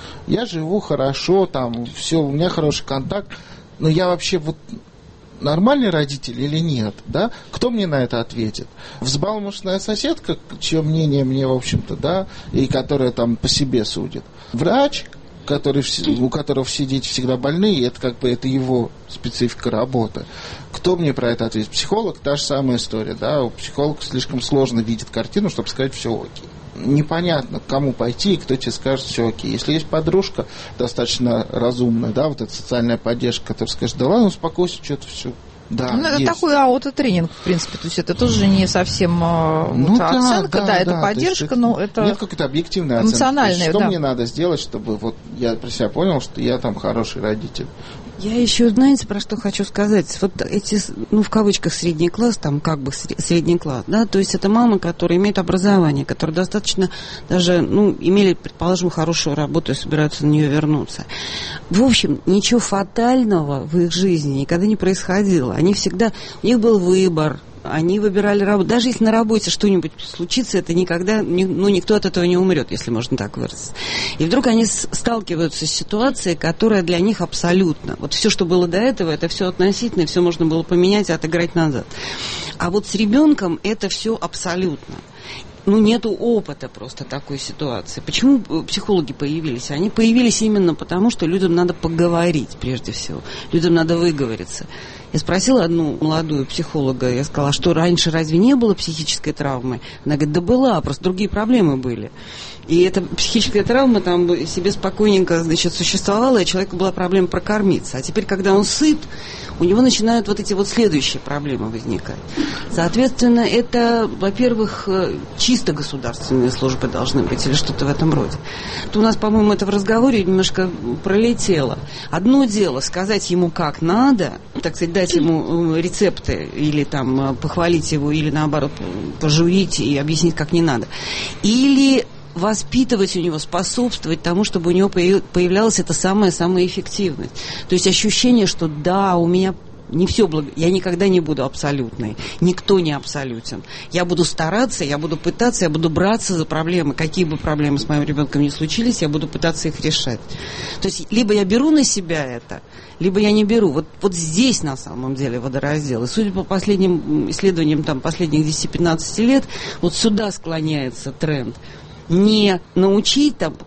Я живу хорошо, там, все, у меня хороший контакт, но я вообще вот нормальный родитель или нет, да? Кто мне на это ответит? Взбалмошная соседка, чье мнение мне, в общем-то, да, и которая там по себе судит. Врач, который, у которого все дети всегда больные, это как бы это его специфика работы. Кто мне про это ответит? Психолог, та же самая история, да? У психолога слишком сложно видит картину, чтобы сказать все окей. Непонятно, к кому пойти и кто тебе скажет все окей. Если есть подружка достаточно разумная, да, вот эта социальная поддержка, которая скажет, да ладно, успокойся, что-то все. Да, ну, это такой аутотренинг, в принципе, то есть это тоже не совсем ну, вот, да, оценка, да, да, да, это поддержка, это, но это нет какой-то объективной оценки. Эмоциональная, что да. мне надо сделать, чтобы вот я про себя понял, что я там хороший родитель. Я еще, знаете, про что хочу сказать? Вот эти, ну, в кавычках, средний класс, там, как бы средний класс, да, то есть это мамы, которые имеют образование, которые достаточно даже, ну, имели, предположим, хорошую работу и собираются на нее вернуться. В общем, ничего фатального в их жизни никогда не происходило. Они всегда, у них был выбор, они выбирали работу. Даже если на работе что-нибудь случится, это никогда, ну, никто от этого не умрет, если можно так выразиться. И вдруг они сталкиваются с ситуацией, которая для них абсолютно. Вот все, что было до этого, это все относительно, все можно было поменять и отыграть назад. А вот с ребенком это все абсолютно. Ну, нету опыта просто такой ситуации. Почему психологи появились? Они появились именно потому, что людям надо поговорить, прежде всего. Людям надо выговориться. Я спросила одну молодую психолога, я сказала, что раньше разве не было психической травмы? Она говорит, да была, просто другие проблемы были. И эта психическая травма там себе спокойненько, значит, существовала, и у человека была проблема прокормиться. А теперь, когда он сыт, у него начинают вот эти вот следующие проблемы возникать. Соответственно, это, во-первых, чисто государственные службы должны быть или что-то в этом роде. То у нас, по-моему, это в разговоре немножко пролетело. Одно дело сказать ему, как надо, так сказать, дать ему рецепты или там похвалить его, или наоборот пожурить и объяснить, как не надо. Или воспитывать у него, способствовать тому, чтобы у него появлялась эта самая-самая эффективность. То есть ощущение, что да, у меня не все благо... Я никогда не буду абсолютной. Никто не абсолютен. Я буду стараться, я буду пытаться, я буду браться за проблемы. Какие бы проблемы с моим ребенком ни случились, я буду пытаться их решать. То есть либо я беру на себя это, либо я не беру. Вот, вот здесь на самом деле водораздел. И судя по последним исследованиям там, последних десяти-пятнадцати лет, вот сюда склоняется тренд. Не научить там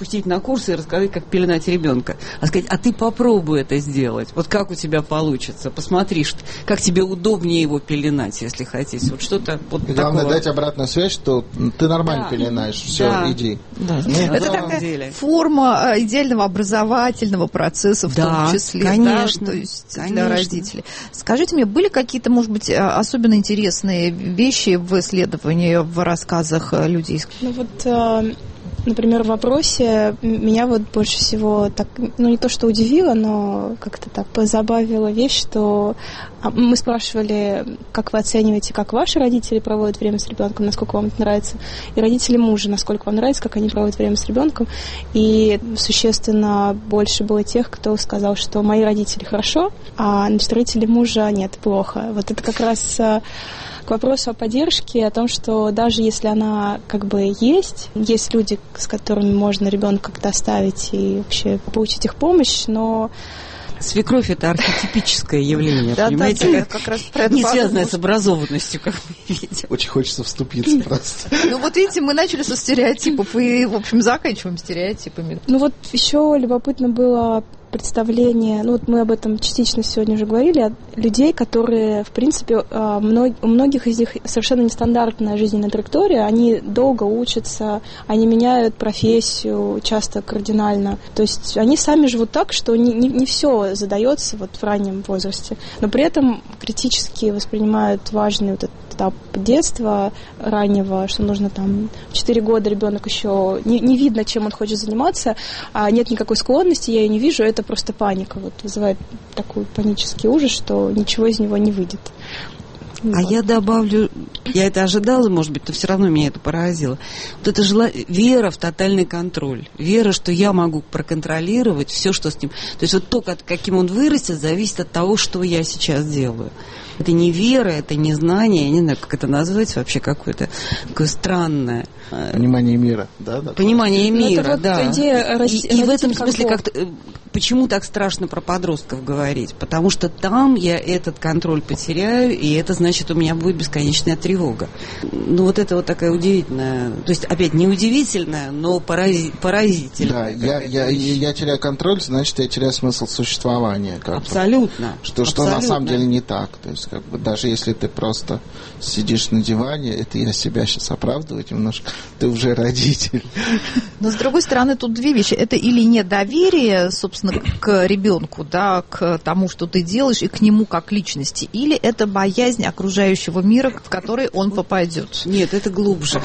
пустить на курсы и рассказать, как пеленать ребенка, а сказать, а ты попробуй это сделать. Вот как у тебя получится. Посмотри, как тебе удобнее его пеленать, если хотите. Вот что-то вот такого. Главное дать обратную связь, что ты нормально да. пеленаешь. Все, да. иди. Да. Ну, это да. такая деле. форма идеального образовательного процесса в да, том числе. Конечно, да, то есть конечно. Для родителей. Скажите мне, были какие-то, может быть, особенно интересные вещи в исследовании, в рассказах людей? Ну вот... Например, в вопросе меня вот больше всего так, ну не то что удивило, но как-то так позабавила вещь, что мы спрашивали, как вы оцениваете, как ваши родители проводят время с ребенком, насколько вам это нравится, и родители мужа, насколько вам нравится, как они проводят время с ребенком, и существенно больше было тех, кто сказал, что мои родители хорошо, а значит, родители мужа нет, плохо. Вот это как раз к вопросу о поддержке, о том, что даже если она как бы есть, есть люди, с которыми можно ребенка как-то оставить и вообще получить их помощь, но... Свекровь – это архетипическое явление, да, понимаете? Да, да, как раз про это не связанное с образованностью, как мы видим. Очень хочется вступиться просто. Ну вот видите, мы начали со стереотипов и, в общем, заканчиваем стереотипами. Ну вот еще любопытно было представление, ну вот мы об этом частично сегодня уже говорили, людей, которые, в принципе, у многих из них совершенно нестандартная жизненная траектория, они долго учатся, они меняют профессию часто кардинально, то есть они сами живут так, что не, не, не все задается вот в раннем возрасте, но при этом критически воспринимают важный вот этот этап детства раннего, что нужно там в четыре года ребенок еще не, не видно, чем он хочет заниматься, а нет никакой склонности, я ее не вижу, это просто паника, вот вызывает такой панический ужас, что ничего из него не выйдет. А вот. я добавлю, я это ожидала, может быть, но все равно меня это поразило. Вот это жела... вера в тотальный контроль. Вера, что я могу проконтролировать все, что с ним... То есть вот то, каким он вырастет, зависит от того, что я сейчас делаю. Это не вера, это не знание, я не знаю, как это назвать, вообще какое-то такое странное. Понимание мира, да? да Понимание мира, вот да. Идея и, и в этом смысле как как-то... Почему так страшно про подростков говорить? Потому что там я этот контроль потеряю, и это значит, у меня будет бесконечная тревога. Ну, вот это вот такая удивительная... То есть, опять, не удивительная, но порази... поразительная. Да, я, я, я теряю контроль, значит, я теряю смысл существования. Как Абсолютно. бы. Что, что Абсолютно. на самом деле не так. То есть, как бы, даже если ты просто сидишь на диване, это я себя сейчас оправдываю немножко, ты уже родитель. Но, с другой стороны, тут две вещи. Это или недоверие, собственно, к ребенку, да, к тому, что ты делаешь, и к нему как личности, или это боязнь окружающего мира, в который он попадет? Нет, это глубже.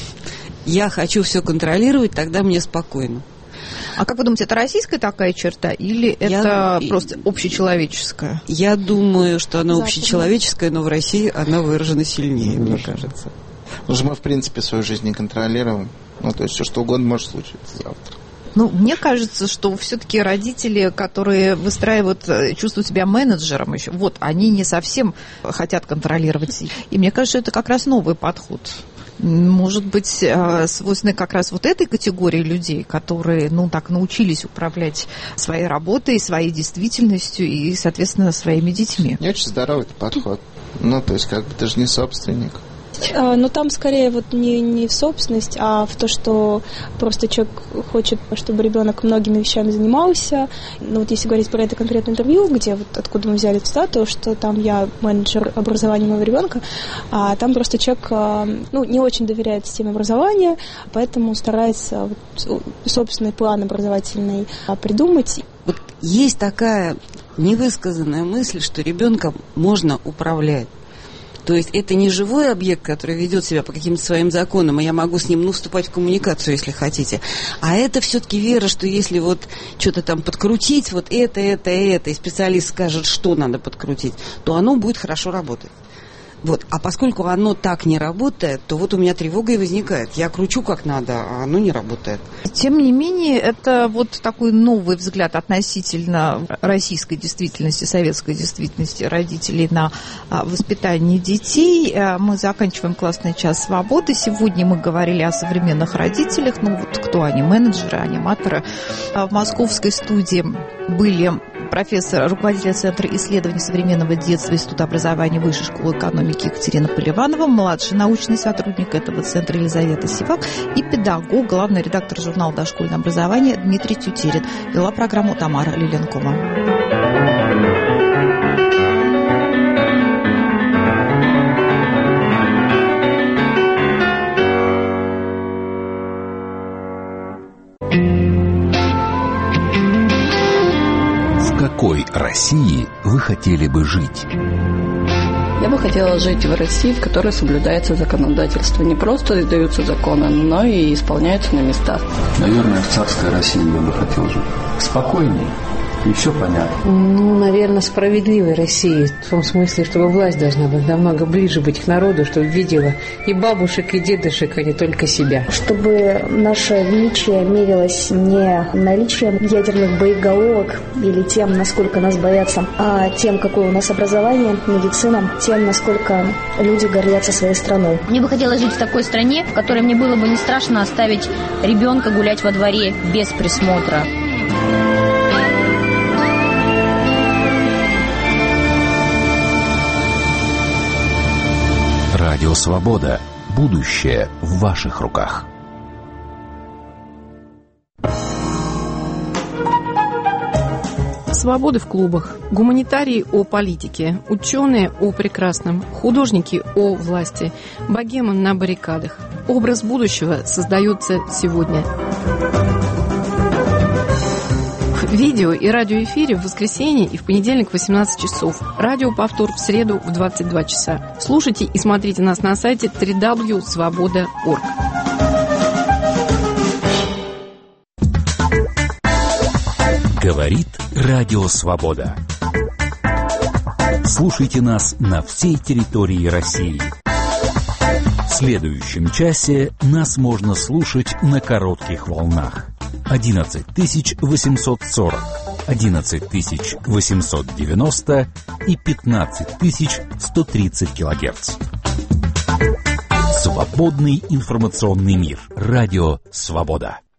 Я хочу все контролировать, тогда мне спокойно. А как вы думаете, это российская такая черта, или это я... просто общечеловеческая? Я думаю, что она Западная. общечеловеческая, но в России она выражена сильнее, мне кажется. Потому что мы, в принципе, свою жизнь не контролируем. Ну, то есть все, что угодно может случиться завтра. Ну, мне кажется, что все-таки родители, которые выстраивают, чувствуют себя менеджером еще, вот, они не совсем хотят контролировать. И мне кажется, это как раз новый подход. Может быть, свойственны как раз вот этой категории людей, которые, ну, так научились управлять своей работой, своей действительностью и, соответственно, своими детьми. Не очень здоровый подход. Ну, то есть, как бы ты же не собственник. Но там скорее вот не, не в собственность, а в то, что просто человек хочет, чтобы ребенок многими вещами занимался. Ну вот если говорить про это конкретное интервью, где вот откуда мы взяли цитату, что там я менеджер образования моего ребенка, а там просто человек ну, не очень доверяет системе образования, поэтому старается вот собственный план образовательный придумать. Вот есть такая невысказанная мысль, что ребенком можно управлять. То есть это не живой объект, который ведет себя по каким-то своим законам, и я могу с ним, ну, вступать в коммуникацию, если хотите. А это все-таки вера, что если вот что-то там подкрутить, вот это, это, это, и специалист скажет, что надо подкрутить, то оно будет хорошо работать. Вот. А поскольку оно так не работает, то вот у меня тревога и возникает. Я кручу как надо, а оно не работает. Тем не менее, это вот такой новый взгляд относительно российской действительности, советской действительности родителей на воспитание детей. Мы заканчиваем классный час свободы. Сегодня мы говорили о современных родителях. Ну вот кто они, менеджеры, аниматоры. В московской студии были профессор, руководитель Центра исследований современного детства Института образования Высшей школы экономики Екатерина Поливанова, младший научный сотрудник этого центра Елизавета Сивак и педагог, главный редактор журнала «Дошкольное образование» Дмитрий Тютерин. Вела программу Тамара Лиленкова. В какой России вы хотели бы жить? Я бы хотела жить в России, в которой соблюдается законодательство. Не просто издаются законы, но и исполняются на местах. Наверное, в царской России я бы хотел жить. Спокойней. И все понятно. Ну, наверное, справедливой России. В том смысле, чтобы власть должна быть намного ближе быть к народу, чтобы видела и бабушек, и дедушек, а не только себя. Чтобы наше величие мерилось не наличием ядерных боеголовок или тем, насколько нас боятся, а тем, какое у нас образование, медицина, тем, насколько люди гордятся своей страной. Мне бы хотелось жить в такой стране, в которой мне было бы не страшно оставить ребенка гулять во дворе без присмотра. Радио «Свобода». Будущее в ваших руках. Свободы в клубах, гуманитарии о политике, ученые о прекрасном, художники о власти, богема на баррикадах. Образ будущего создается сегодня. В видео и радиоэфире в воскресенье и в понедельник в восемнадцать часов. Радиоповтор в среду в двадцать два часа. Слушайте и смотрите нас на сайте дабл ю дабл ю дабл ю точка свобода точка орг. Говорит Радио Свобода. Слушайте нас на всей территории России. В следующем часе нас можно слушать на коротких волнах. одиннадцать тысяч восемьсот сорок, одиннадцать тысяч восемьсот девяносто и пятнадцать тысяч сто тридцать килогерц. Свободный информационный мир. Радио «Свобода».